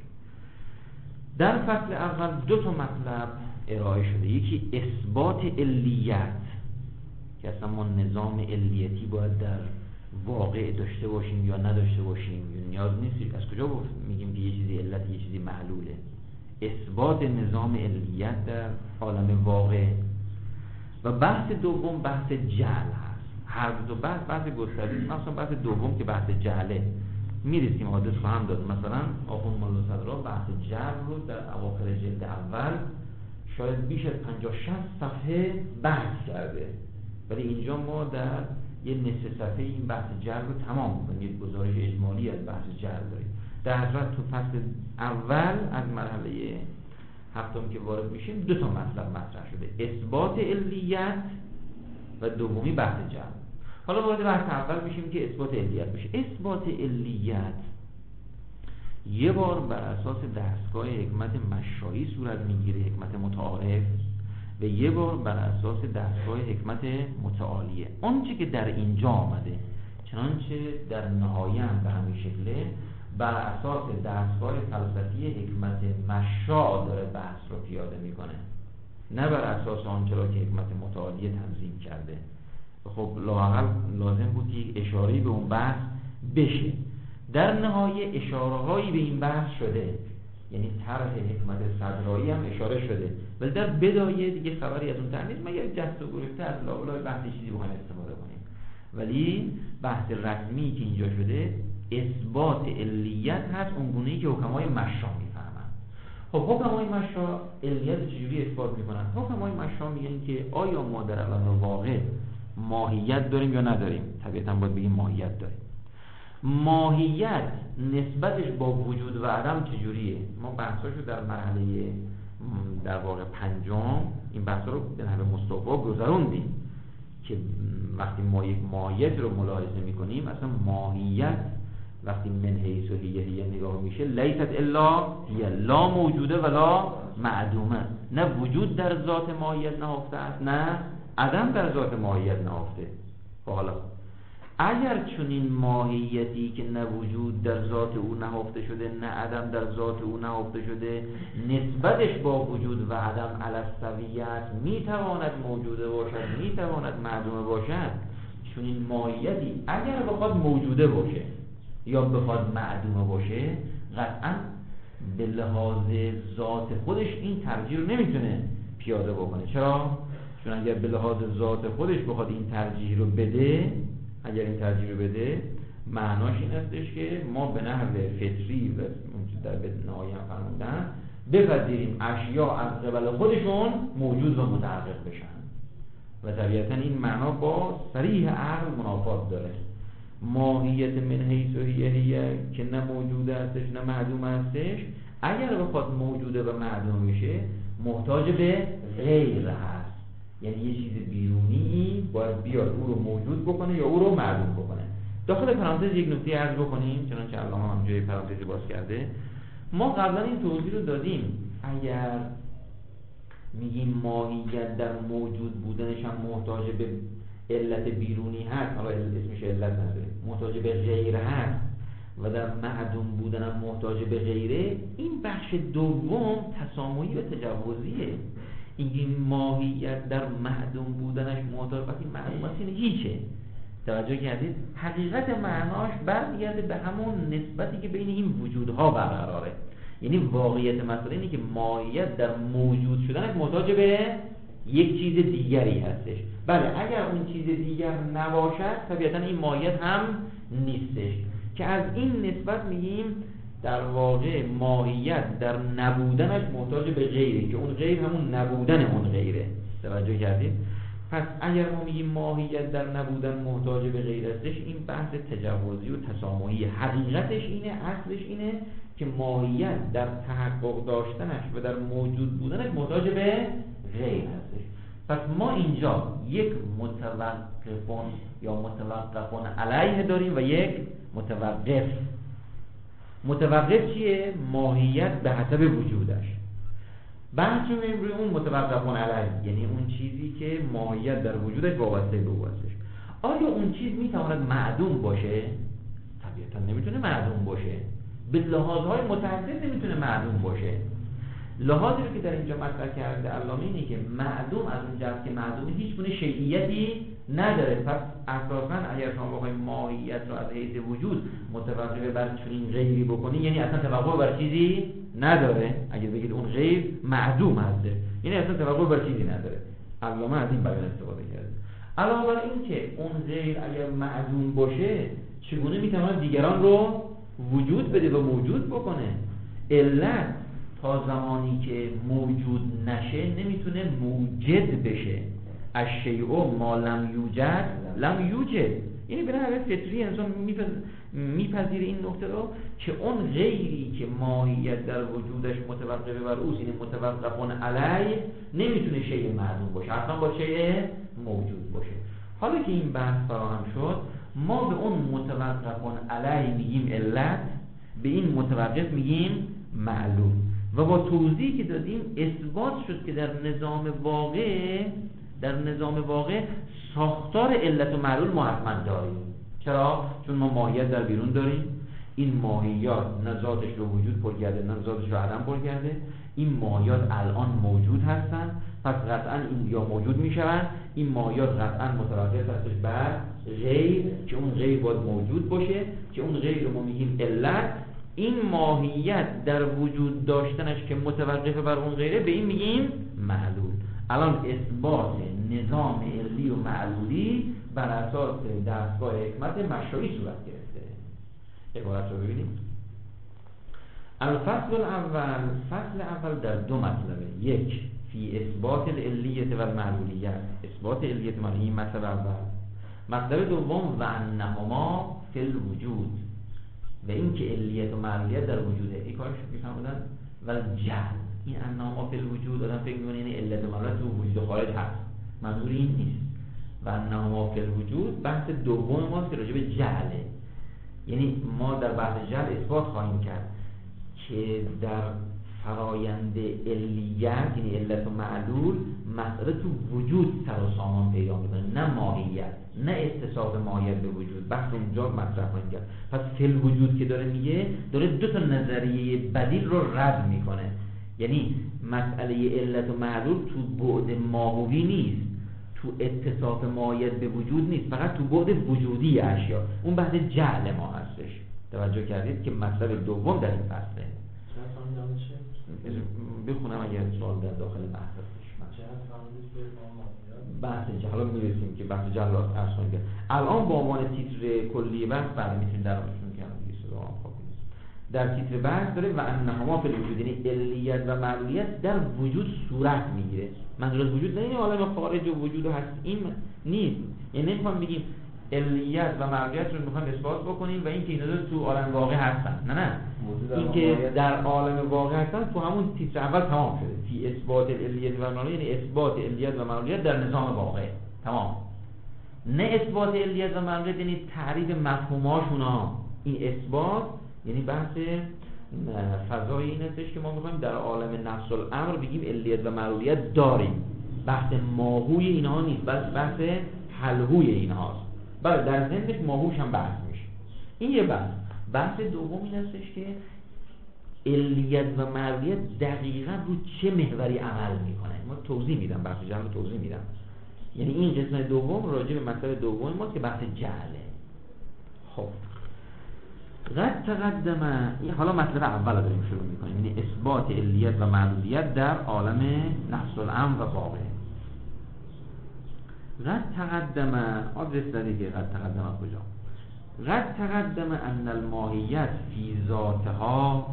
در فصل اول دو تا مطلب ارائه شده، یکی اثبات علیت که اصلا ما نظام علیتی باید در واقع داشته باشیم یا نداشته باشیم، نیاز نیست. از کجا میگیم که یه چیزی علت یه چیزی معلوله؟ اثبات نظام علیت در عالم واقع. و بحث دوم بحث جعل هست. هر دو بحث بحث گسترده است، مثلا بحث دوم که بحث جعله میرسیم حادث خواهم داد. مثلا آخوند مولا صدرا بحث جعل رو در اواخر جلد اول شاید بیش از پنجاه شصت صفحه بحث کرده، ولی اینجا ما در یه نصف صفحه این بحث جعل رو تمام می‌کنیم، یه گزارش اجمالی از بحث جعل داریم. در حضرت تو فصل اول از مرحله هفتم که وارد میشیم دو تا مطلب مطرح شده، اثبات علیت و دومی بحث جعل. حالا وارد بحث اول میشیم که اثبات علیت بشه. اثبات علیت یه بار بر اساس دستگاه حکمت مشایی صورت میگیره، حکمت متعارف، و یه بار بر اساس دستگاه حکمت متعالیه. آنچه که در اینجا آمده چنانچه در نهایه هم به همین شکله بر اساس دستگاه فلسفی حکمت مشا داره بحث رو پیاده میکنه، نه بر اساس آنچه را که حکمت متعالیه تنظیم کرده. خب لااقل لازم بود که اشاره‌ای به اون بحث بشه. در نهایه اشاره هایی به این بحث شده، یعنی طرح حکمت صدرایی هم اشاره شده، ولی در بدایه دیگه خبری از اون تر نیست، مگر جست و گریخته از لابلای بحث چیزی بخوایم استفاده کنیم. ولی بحث رسمی که اینجا شده اثبات علیت هست، اون گونه‌ای که حکمای مشا میفهمن. خب حکمای مشا علیت چجوری اثبات میکنن؟ حکمای مشا میگن که آیا ما در عالم واقع ماهیت داریم یا نداریم؟ طبیعتاً باید بگیم ماهیت داریم. ماهیت نسبتش با وجود و عدم چجوریه؟ ما بحثاشو در مرحله در واقع پنجم این بحثا رو به نحو مستوفا گذروندیم که وقتی ما یک ماهیت رو ملاحظه میکنیم، اصلا ماهیت وقتی من حیث و هیه هیه نگاه میشه لیست الا هیه، لا موجوده ولا معدومه، نه وجود در ذات ماهیت نهفته است نه عدم در ذات ماهیت نهفته. حالا اگر چنین ماهیتی که نه وجود در ذات او نهفته شده نه عدم در ذات او نهفته شده نسبتش با وجود و عدم علی السویه است، میتواند موجوده باشد میتواند معدومه باشد، چنین ماهیتی اگر بخواد موجوده باشه یا بخواد معدومه باشه قطعا به لحاظ ذات خودش این ترجیح رو نمیتونه پیاده بکنه. چرا؟ چون اگر به لحاظ ذات خودش بخواد این ترجیح رو بده، اگر این ترجیح رو بده، معناش این هستش که ما به نحو فطری و در به نهایی هم فرمودن بپذیریم اشیا از قبل خودشون موجود و متحقق بشن و طبیعتا این معنا با صریح عقل منافات داره. ماهیت من حیث هی هی که نه موجود هستش نه معدوم هستش، اگر بخواد موجوده و معدوم بشه محتاج به غیر هست، یعنی یه چیز بیرونی باید بیاد او رو موجود بکنه یا او رو معدوم بکنه. داخل پرانتز یک نکته عرض بکنیم چنانچه علامه هم جای پرانتزی باز کرده. ما قبلا این توضیح رو دادیم، اگر میگیم ماهیت در موجود بودنش هم محتاج به علت بیرونی هست، حالا اسمش علت نداره، محتاج به غیر هست و در معدوم بودن هم محتاج به غیره، این بخش دوم تسامحی و تجاوزیه. این ماهیت در معدوم بودنش محتاج، وقتی معدوم هست این هیچه. توجه کردید؟ حقیقت معناش برمیگرده به همون نسبتی که بین این وجودها برقراره. یعنی واقعیت مسئله اینه که ماهیت در موجود شدنش محتاج به یک چیز دیگری هستش. بله اگر اون چیز دیگر نباشد طبیعتا این ماهیت هم نیستش، که از این نسبت میگیم در واقع ماهیت در نبودنش محتاج به غیره، که اون غیر همون نبودن اون غیره. توجه کردید؟ پس اگر ما میگیم ماهیت در نبودن محتاج به غیر هستش، این بحث تجاوزی و تسامحی. حقیقتش اینه، اصلش اینه که ماهیت در تحقق داشتنش و در موجود بودنش محتاج به غیر هستش. پس ما اینجا یک متوقفون یا متوقفون علیه داریم و یک متوقف. متوقف چیه؟ ماهیت به حسب وجودش. بحث می‌کنیم روی اون متوقفون علیه، یعنی اون چیزی که ماهیت در وجودش وابسته به او هستش. آیا اون چیز میتواند معدوم باشه؟ طبیعتا نمیتونه معدوم باشه. به لحاظهای متعدد نمیتونه معدوم باشه. لحاظی رو که در اینجا مطرح کرده علامه اینه که معدوم از اون جهت که معدوم هیچ گونه شیعیتی نداره. پس اساساً اگر شما بخواید ماهیت رو از حیث وجود متوقف بر چنین غیری بکنی، یعنی اصلا توقف بر چیزی نداره. اگر بگید اون غیر معدوم هسته، یعنی اصلا توقف بر چیزی نداره. علامه از این بیان استفاده کرده. علاوه بر این که اون غیر اگر معدوم باشه، چگونه میتواند دیگران رو وجود بده و موجود بکنه؟ علت تا زمانی که موجود نشه نمیتونه موجد بشه. الشیء ما لم یوجد لم یوجد. یعنی به نحو فطری انسان میپذیره این نکته رو که اون غیری که ماهیت در وجودش متوقف بر اوست، یعنی متوقفون علیه، نمیتونه شیء معدوم باشه، اصلا با شیء موجود باشه. حالا که این بحث فراهم شد، ما به اون متوقفون علیه میگیم علت، به این متوقف میگیم معلوم. و با توضیحی که دادیم اثبات شد که در نظام واقع در نظام واقع ساختار علت و معلول ما حتما داریم. چرا؟ چون ما ماهیت در بیرون داریم، این ماهیات نه ذاتش رو وجود پر کرده نه ذاتش رو عدم پر کرده. این ماهیات الان موجود هستن، پس قطعا این یا موجود میشوند. این ماهیات قطعا متوقف هستش بر غیر، که اون غیر باید موجود باشه، که اون غیر رو ما میگیم علت. این ماهیت در وجود داشتنش که متوقف بر اون غیره، به این میگیم معلول. الان اثبات نظام علی و معلولی بر اساس دستگاه حکمت مشایی صورت گرفته. عبارت رو ببینیم. الفصل الاول، فصل اول در دو مطلبه. یک، فی اثبات العلیت و المعلولیت، اثبات علیت و معلولیت، مطلب اول. مطلب دوم، و انهما فی الوجود، و این که علیت و معلولیت در وجوده. این کارش میفهمودن و جهل. این انهما فی الوجود آدم فکر می‌کنه یعنی علت و معلولیت تو وجود خارج هست، منظور این نیست. و انهما فی الوجود بحث دوم ماست که راجع به جهله. یعنی ما در بحث جهل اثبات خواهیم کرد که در فرایند علیت، یعنی علت و معلول، مسئله تو وجود سر و سامان پیدا میکنه، نه ماهیت، نه اتصاف ماهیت به وجود. بحث اونجا مطرح خواهیم کرد. پس فی الوجود که داره میگه، داره دو تا نظریه بدیل رو رد میکنه. یعنی مسئله علت و معلول تو بعد ماهوی نیست، تو اتصاف ماهیت به وجود نیست، فقط تو بعد وجودی اشیا. اون بحث جهل ما هستش. توجه کردید که مطلب دوم در این فصله. بخونم اگر سوال در داخل بحث هستش. بحث اینجا حالا میرسیم که بحث جلات ارسان کرد. الان با عنوان تیتر کلی بحث برای میتونید در آنشون کنم دیگه صدا هم خواب نیست. در تیتر بحث داره و انهما فی الوجود، یعنی علیت و معلولیت در وجود صورت میگیره. منظور از وجود نه این عالم خارج و وجود و هست این نیست، یعنی نمیخوام بگیم علیت و معلولیت رو میخوام اثبات بکنیم و این که اینا دو تو عالم واقع هستن، نه نه این که در عالم واقع هستن تو همون تیتر اول تمام شده. فی اثبات علیت و معلولیت یعنی اثبات علیت و معلولیت در نظام واقع تمام، نه اثبات علیت و معلولیت یعنی تعریف مفهوماشون ها. این اثبات یعنی بحث فضای این هستش که ما میخوایم در عالم نفس الامر بگیم علیت و معلولیت داریم، بحث ماهوی اینها نیست، بس بحث حلهوی اینهاست. بله در ذهنش ماهوش هم بحث میشه. این یه بحث. بحث دوم این هستش که علیت و معلولیت دقیقاً رو چه محوری عمل میکنه. ما توضیح میدم، بحث جهل رو توضیح میدم. یعنی این قسمت دوم راجع به مسئله دوم ما که بحث جهله. خب قد تقدم، حالا مطلب اول رو داریم شروع میکنیم، یعنی اثبات علیت و معلولیت در عالم نفس الامر و واقع. قد تقدم آدرس دادی که قد تقدم کجا؟ قد تقدم ان الماهیت فی ذاتها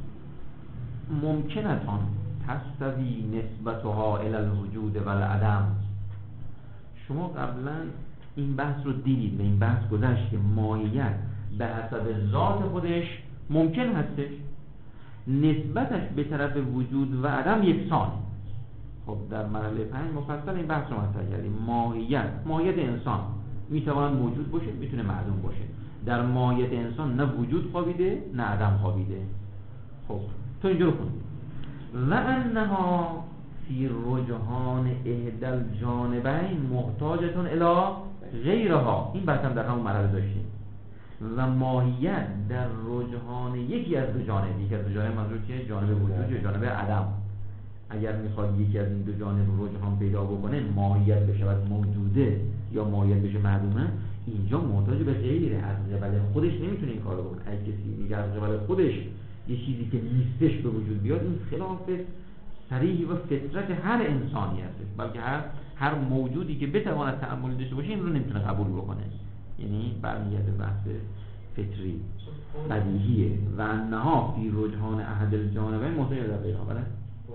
ممکنتان تستوی نسبتها الی الوجود و العدم. شما قبلا این بحث رو دیدید، به این بحث گذشت که ماهیت به حسب ذات خودش ممکن هستش، نسبتش به طرف وجود و عدم یکسان. خب در مرحله پنج مفصل این بحث رو مطرح کردیم. ماهیت ماهیت انسان میتواند موجود باشه، میتونه معدوم باشه. در ماهیت انسان نه وجود خوابیده نه عدم خوابیده. خب تو اینجا رو خوندیم. و انها فی رجحان احدى الجانبین محتاجتون الی غیرها. این بحث هم در همون مرحله داشتیم. و ماهیت در رجحان یکی از دو جانب، یکی از دو جانب منظور چیه؟ جانب وجود یا جانب عدم. اگر میخواد یکی از این دو جانب رجحان پیدا بکنه، ماهیت بشود موجوده یا ماهیت بشه معدومه، اینجا محتاج به غیره، از قبل خودش نمیتونه این کارو بکنه. اگه کسی میگه از قبل خودش یه چیزی که نیستش به وجود بیاد، این خلاف صریح و فطرت هر انسانی هستش، بلکه هر هر موجودی که بتواند تأمل داشته باشه این رو نمیتونه قبول بکنه. یعنی برمیگرده بحث فطری بدیهیه. و انها فی رجحان احد الجانبین محتاج به غیرها. بله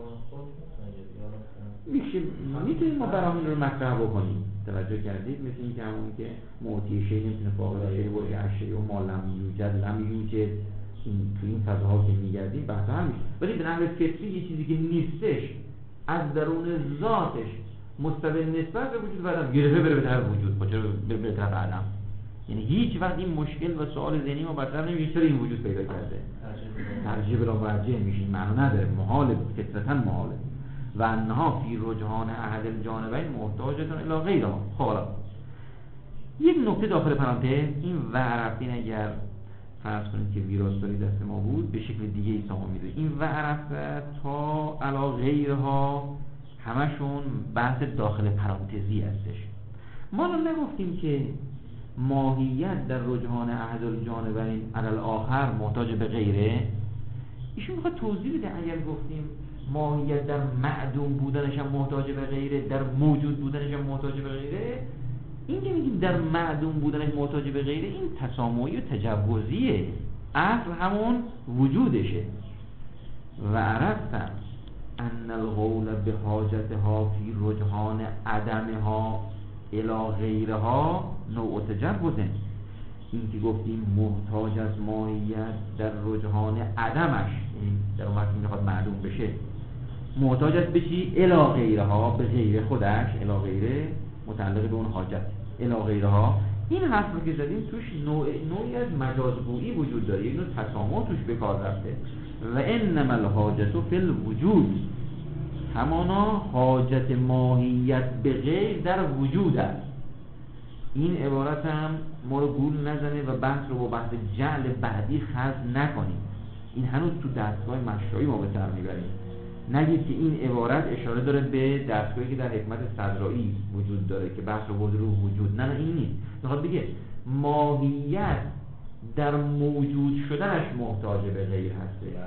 میشه میتونیم ما برامون رو مطرح بکنیم. توجه کردید؟ مثل این که همون که معطی شیء نمیتونه فاقد شیء باشه، اشیاء و ما لم یوجد لم یوجد، این تو این فضاها که میگردیم بحث هم میشه. ولی به نحو فطری یه چیزی که نیستش از درون ذاتش مستقل نسبت به وجود و عدم گرفته بره به طرف وجود، باشه بره به طرف عدم. یعنی هیچ وقت این مشکل و سوال ذهنی ما مطرح نمیشه چرا این وجود پیدا کرده. ترجیح بلا مرجع میشه، معنی نداره، محال، فطرتاً محاله. و انها فی رجحان احد الجانبین محتاجتون الی غیرها. خب یک نکته داخل پرانتز، این و عرفتین اگر فرض کنید که ویراستاری دست ما بود به شکل دیگه ای سامان میده. این و عرفت تا علی غیرها همشون بحث داخل پرانتزی هستش. ما رو نگفتیم که ماهیت در رجحان احد الجانبین علی الاخر محتاج به غیره. ایشون میخواد توضیح بده اگر گفتیم ماهیت در معدوم بودنش هم محتاج به غیره، در موجود بودنش هم محتاج به غیره، این که میگیم در معدوم بودنش محتاج به غیره این تسامحی و تجوزیه، اصل همون وجودشه. و عرفتم ان القول به حاجتها فی رجحان عدمها الی غیرها نوع تجوزه. این که گفتیم محتاج از ماهیت در رجحان عدمش، یعنی در اون وقتی میخواد معدوم بشه محتاج است به چی؟ الی غیرها، به غیر خودش، الی غیره متعلق به اون حاجت، الی غیرها. این حرف رو که زدیم توش نوع نوعی از مجازگویی وجود داره، یک نوع تسامح توش به کار رفته. و انما الحاجت فی الوجود، همانا حاجت ماهیت به غیر در وجود است. این عبارت هم ما رو گول نزنه و بحث رو با بحث جعل بعدی خلط نکنیم. این هنوز تو دستگاه مشروعی ما به سر میبریم. نگید که این عبارت اشاره داره به دستگاهی که در حکمت صدرایی وجود داره که بحث رو برده رو وجود. نه نه این نیست. میخواد بگه ماهیت در موجود شدنش محتاج به غیر هسته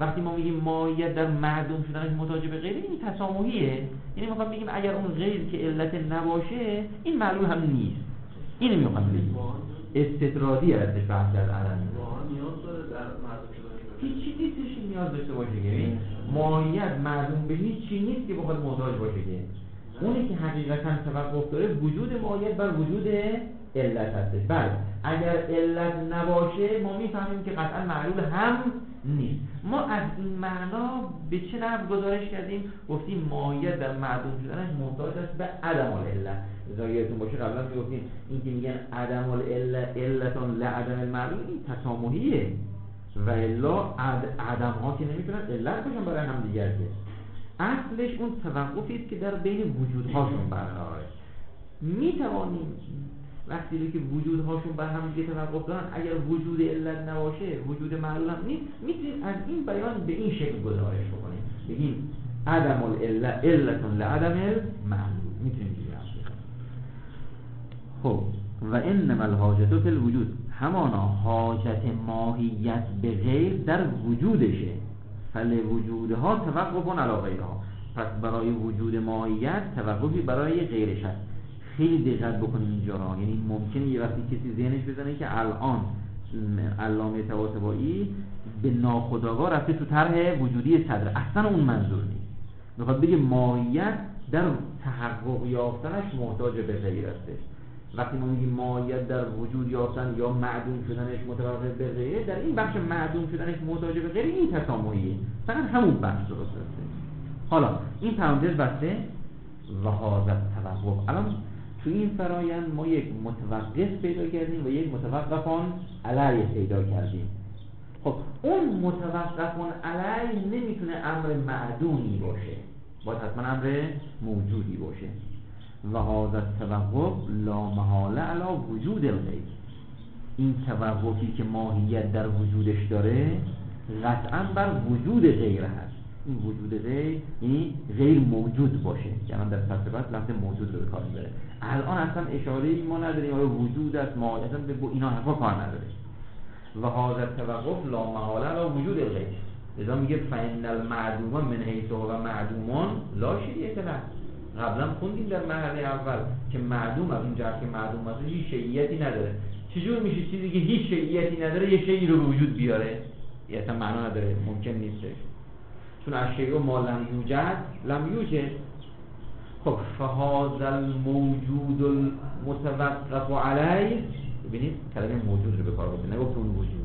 وقتی ما میگیم ماهیت در معدوم شدنش محتاج به غیر، این تسامحیه. یعنی میخوام بگیم اگر اون غیر که علت نباشه این معلول هم نیست. اینو میخوام بگیم استطرادی ازش بحث از عدم نیاز داره در معدوم شدنش هیچ چیزی توش نیاز داشته باشه که ماهیت معدوم به هیچ چیزی نیست که بخواد محتاج باشه که اونی که حقیقتا توقف داره وجود ماهیت بر وجود علت هستش. بله اگر علت نباشه ما میفهمیم که قطعا معلول هم نیست. ما از این معنا به چه نحو گزارش کردیم؟ گفتیم ماهیت در معدوم شدنش محتاج است به عدم العلت. زایرتون باشه قبلا میگفتیم این که میگن عدم العلت علتون لعدم المعلول، این تسامحیه و الا عدم ها که نمیتونن علت باشن برای هم دیگر که اصلش اون توقفی است که در بین وجودهاشون برقراره. میتوانیم وقتی که وجودهاشون بر هم دیگه توقف دارن اگر وجود علت نباشه وجود معلول هم نیست، میتونیم از این بیان به این شکل گزارش بکنیم، بگیم عدم العلت علتون لعدم المعلول. میتونیم دیگه خب و انما الحاجت فی الوجود، همانا حاجت ماهیت به غیر در وجودشه. فل وجودها توقف علی غیرها، پس برای وجود ماهیت توقفی برای غیرش هست. خیلی دقت بکنیم اینجا را، یعنی ممکنه یه وقتی کسی ذهنش بزنه که الان علامه طباطبایی به ناخودآگاه رفته تو طرح وجودی صدر، اصلا اون منظور نیست. میخواد بگه ماهیت در تحقق یافتنش محتاج به غیر هستش. وقتی ما میگیم ماهیت در وجود یافتن یا معدوم شدنش متوقف به غیره، در این بخش معدوم شدنش محتاج به غیره این تسامحیه، فقط همون بخش درست هسته. حالا این پرانتز بسته و حاضر توقف. الان تو این فرایند ما یک متوقف پیدا کردیم و یک متوقفان علیه پیدا کردیم. خب اون متوقفان علیه نمیتونه امر معدومی باشه، باید حتما امر موجودی باشه. و هذا توقف لا محاله علی وجود الغیر، این توقفی که ماهیت در وجودش داره قطعا بر وجود غیر هست. این وجود غیر یعنی غیر موجود باشه، یعنی در فصل بعد لفظ موجود رو به کار میبره. الان اصلا اشاره ای ما نداریم آیا وجود است ماهیت است، به اینا حرفا کار نداره. و هذا توقف لا محاله علی وجود الغیر، لذا میگه فإن المعدوم من حیث هو معدوم لا شیء له. قبلا خوندیم در مرحله اول که معدوم از اون جهت که معدوم است هیچ شیعیتی نداره. چجور میشه چیزی که هیچ شیعیتی نداره یه شیعی رو به وجود بیاره؟ یه اصلا معنا نداره، ممکن نیستش، چون از شیء ما لم یوجد لم یوجد. خب فهذا الموجود المتوقف علیه، ببینید کلمه موجود رو به کار برده، نگفت اون وجود،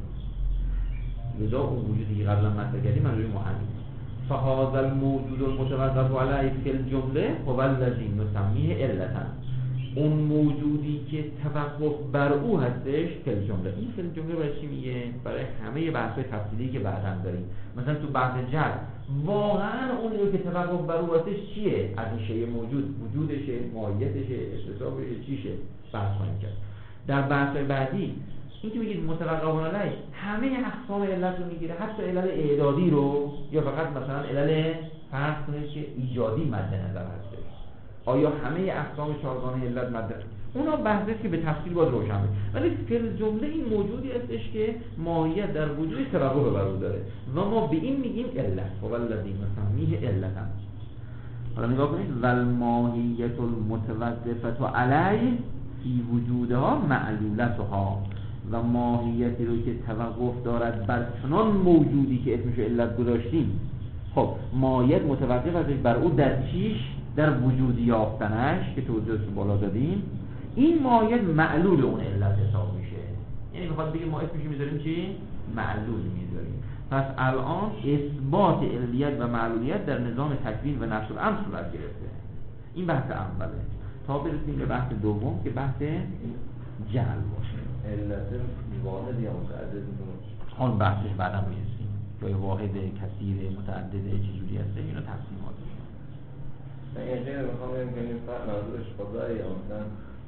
لذا اون وجودی که قبلا مطرح کردیم منظور مهمی. فهذا الموجود المتوقف علیه فی الجمله هو الذی نسمیه علتا، اون موجودی که توقف بر او هستش فی الجمله. این فی الجمله برای چی میگه؟ برای همه بحث‌های تفصیلی که بعداً داریم. مثلا تو بحث جهل واقعاً اونی که توقف بر او هستش چیه؟ از این شیء موجود، وجودشه، ماهیتشه، اتصافشه، چیشه، بحث خواهیم کرد. در بحث‌های بعدی این که میگید متوقف علیه همه اقسام علت رو میگیره، حتی علت اعدادی رو، یا فقط مثلا علت فرض کنید که ایجادی مد نظر هستش، آیا همه اقسام چهارگانه علت مد نظر، اونا بحثی است که به تفصیل باید روشن بشه. ولی فی جمله این موجودی هستش که ماهیت در وجود توقف بر او داره و ما به این میگیم علت، و الذی نسمیه علتا. حالا نگاه کنید والماهیت المتوقفه علیه فی وجودها معلولتها، و ماهیتی رو که توقف دارد بر چنان موجودی که اسمش علت گذاشتیم. خب ماهیت متوقف ازش بر او در چیش؟ در وجود یافتنش که توضیحش رو بالا دادیم. این ماهیت معلول اون علت حساب میشه، یعنی میخواد بگه ما اسمش میذاریم چی؟ معلول میذاریم. پس الان اثبات علیت و معلولیت در نظام تکوین و نشر الامر صورت گرفته. این بحث اوله. تا برسیم به بحث دوم که بحث جعل باشه. علت واحد یا متعدد میتونه؟ اون بحثش بعدا میرسیم، یا واحد کثیر متعدد چجوری هسته، اینو تقسیمات میشه. این غیر میخوام بگم که این فرق منظورش خدایی یا مثلا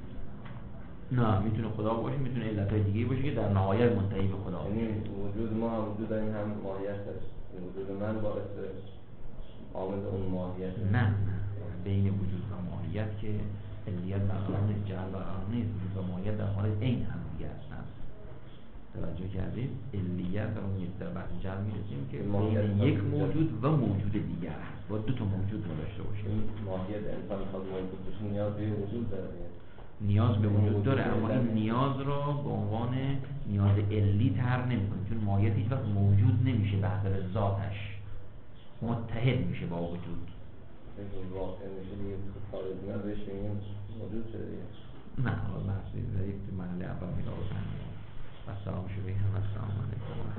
نه، میتونه خدا باشه، میتونه علتهای دیگه باشه که در نهایت منتهی به خدا. یعنی وجود ما هم وجود این هم ماهیت هست، وجود من باعث عامل اون ماهیت. نه نه، بین وجود و ماهیت که علیت برقرار نیست، جعل برقرار نیست. وجود و ماهیت در حال عین هم دیگه هستن، توجه کردید؟ علیت رو نیست در بحث جمع می‌رسیم که ماهیت بین یک انسان موجود و موجود دیگر هست. با دو تا موجود رو داشته باشیم. این ماهیت انسان میخواد موجود بشه نیاز به وجود داره. نیاز به وجود داره، اما این نیاز را به عنوان نیاز علی طرح نمی‌کنه، چون ماهیت هیچ وقت موجود نمیشه به حسب ذاتش، متحد میشه با وجود. این واقع میشه دیگه خارج میاد بشه این موجود شده دیگه. نه حالا بحثی ضعیف تو مرحله اول میگه بکنم و سلام شبیه هم السلام علیکم و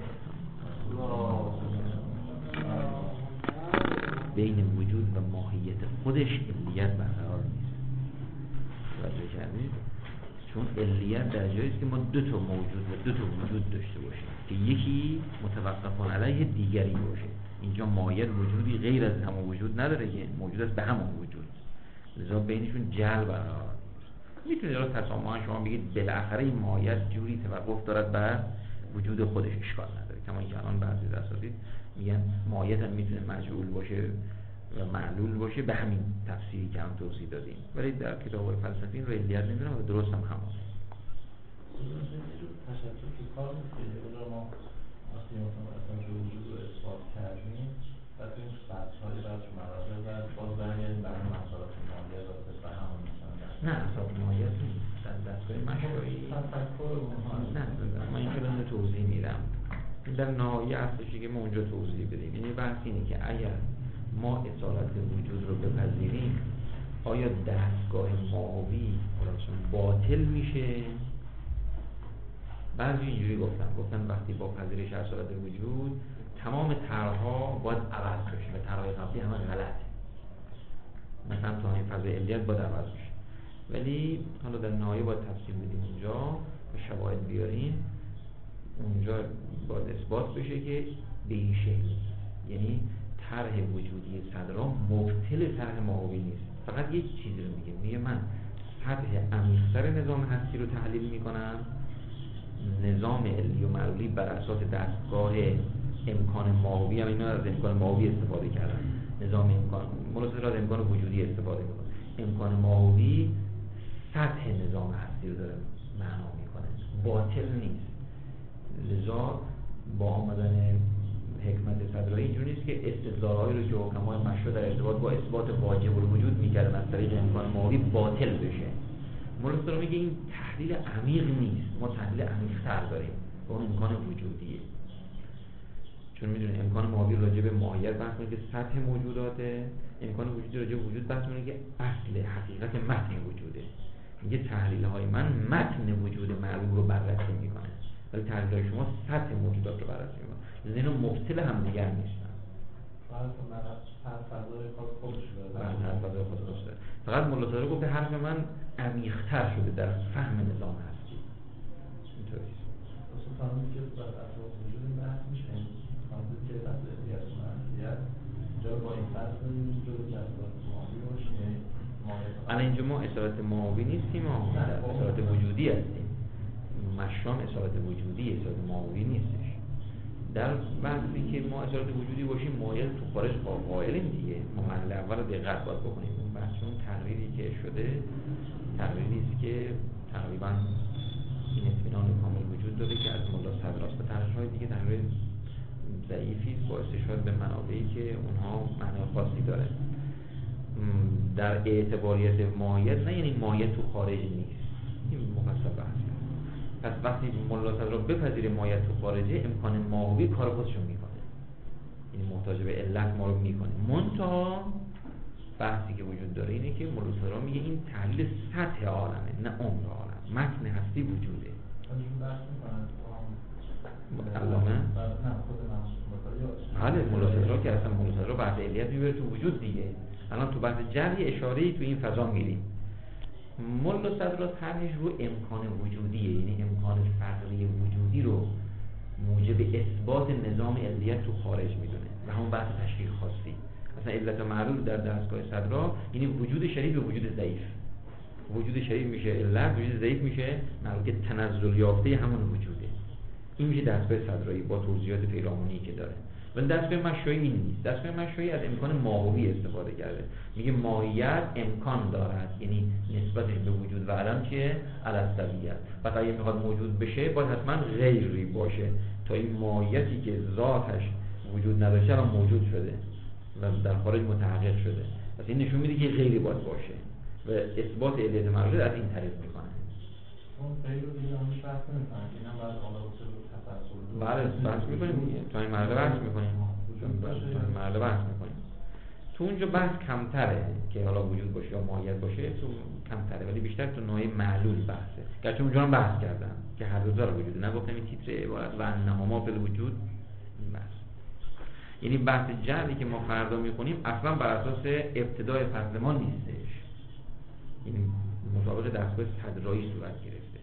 رحمت. بین وجود و ماهیت خودش علیت برقرار نیست. توجه کردید؟ چون علیت در جایی است که ما دو تا موجود و دو تا وجود داشته باشیم که یکی متوقف علیه دیگری باشه. اینجا ماهیت وجودی غیر از همون وجود نداره که موجود است به همون وجود، لذا بینشون جل برقرار. میتونید را تسامحاً شما بگید بالاخره این ماهیت جوری توقف دارد بر وجود خودش، اشکال نداره. کما اینکه الان بعضی اساتید میگن ماهیت هم میتونه مجعول باشه و معلول باشه به همین تفسیری که هم توضیح دادیم، ولی در کتاب‌های فلسفی این رو علیت نمیدونم و درست هم همون تشکر که کار میکنه. ما وقتی مثلا که وجود رو اثبات کردیم بعد این بحث‌های بعد مراحل بعد باز برگردیم برای مسائل ماهیت و به همون مثلا نه اصلا ماهیت نیست در دستگاه مشایی تفکر نه من این رو توضیح میدم در نهایی اصلشی که ما اونجا توضیح بدیم. یعنی بحث اینه که اگر ما اصالت وجود رو بپذیریم آیا دستگاه ماهوی باطل میشه؟ بعضی اینجوری گفتن گفتن وقتی با پذیرش اصالت وجود تمام طرح‌ها باید عوض بشه و طرح‌های قبلی همه غلطه، مثلا تا این فضای علیت باید عوض بشه. ولی حالا در نهایه باید تفصیل بدیم اونجا و شواهد بیاریم، اونجا باید اثبات بشه که به این شکل، یعنی طرح وجودی صدرا مبطل طرح ماهوی نیست، فقط یک چیزی رو میگه، میگه من سطح عمیق‌تر نظام هستی رو تحلیل میکنم، نظام علی و معلولی بر اساس دستگاه امکان ماهوی هم اینا از امکان ماهوی استفاده کردن، نظام امکان ملاحظه را از امکان وجودی استفاده میکنه، امکان ماهوی سطح نظام هستی رو داره معنا میکنه، باطل نیست. لذا با آمدن حکمت صدرایی اینجوری نیست که استدلال‌هایی رو که حکمای مشروع در ارتباط با اثبات واجب الوجود میکردن از طریق امکان ماهوی باطل بشه. ملاحظه رو میگه این تحلیل عمیق نیست، ما تحلیل عمیق‌تر داریم با امکان وجودیه، چون میدونید امکان ماهوی راجع به ماهیت بحث می‌کنه که سطح موجوداته، امکان وجودی راجع به وجود بحث می‌کنه که اصل حقیقت متن وجوده. میگه تحلیل‌های من متن وجود معلوم رو بررسی می‌کنه ولی تحلیل‌های شما سطح موجودات رو بررسی می‌کنه، لذا اینا مبطل هم دیگر نیستن. هر فضای خود خودش داره. هر فضای خود خودش داره. فقط ملاحظه گفته حرف من عمیق‌تر شده در فهم نظام هستی. اینطوری است. اصلا فهمی که بعد از وجود این بحث میشه فهمی که بعد از دیگر منفیت جا با این فرض کنیم جلو جذبات ماهوی باشه. الان اینجا ما اصالت ماهوی نیستیم، ما اصالت وجودی هستیم. مشام اصالت وجودی، اصالت ماهوی نیستش. در بحثی که ما اصالت وجودی باشیم مایل تو خارج قائلیم دیگه، ما محل اول رو دقت باید بکنیم. اون بحث اون تقریری که شده تقریری است که تقریبا این اطمینان کامل وجود داره که از ملا صدراست به طرح‌های دیگه تقریبا ضعیفی با استشهاد به منابعی که اونها معنای خاصی داره. در اعتباریت ماهیت نه یعنی ماهیت تو خارج نیست، این مفصل بحث. پس وقتی ملا صدرا بپذیره ماهیت تو خارجه امکان ماهوی کار خودشون میکنه، یعنی محتاج به علت ما رو میکنه. منتها بحثی که وجود داره اینه که ملا صدرا میگه این تحلیل سطح عالمه نه عمق عالم، متن هستی وجوده. علامه حاله ملا صدرا که اصلا ملا صدرا بحث علیت میبره تو وجود دیگه. الان تو بحث جری اشاره‌ای تو این فضا میریم. ملا صدرا طرحش رو امکان وجودیه، یعنی امکان فقری وجودی رو موجب اثبات نظام علیت تو خارج میدونه و همون بحث تشریح خاصی. اصلا علت معلول در دستگاه صدرا یعنی وجود شریف به وجود ضعیف، وجود شریف میشه علت، وجود ضعیف میشه معلول که تنزل یافته همون وجوده. این میشه دستگاه صدرایی با توضیحات پیرامونی که داره. ولی دستگاه مشایی این نیست. دستگاه مشایی از امکان ماهوی استفاده کرده، میگه ماهیت امکان دارد، یعنی نسبتش به وجود و عدم چیه؟ علالسویت. پس اگه میخواد موجود بشه باید حتما غیری باشه تا این ماهیتی که ذاتش وجود نداشته الان موجود شده و در خارج متحقق شده. پس این نشون میده که غیری باید باشه و اثبات علیت موجود از این طریق میکنه. اون غیر رو دیگه همش بحث نمی‌کنن، اینم بعد حالا واسه تفسیر. بله بحث می‌کنیم دیگه، تا این مرحله بحث می‌کنیم. تا این مرحله بحث می‌کنیم. تو اونجا بحث کمتره که حالا وجود باشه یا ماهیت باشه، تو کمتره، ولی بیشتر تو نوع معلول بحثه. گرچه اونجا هم بحث کردم که هر دو داره وجود، نگفتم این تیتر عبارت و انهما فی الوجود این بحث. یعنی بحث جعلی که ما فردا می‌خونیم اصلا بر اساس ابتدای فصل ما نیستش. یعنی مطابق دستگاه تدریجی صورت گرفته.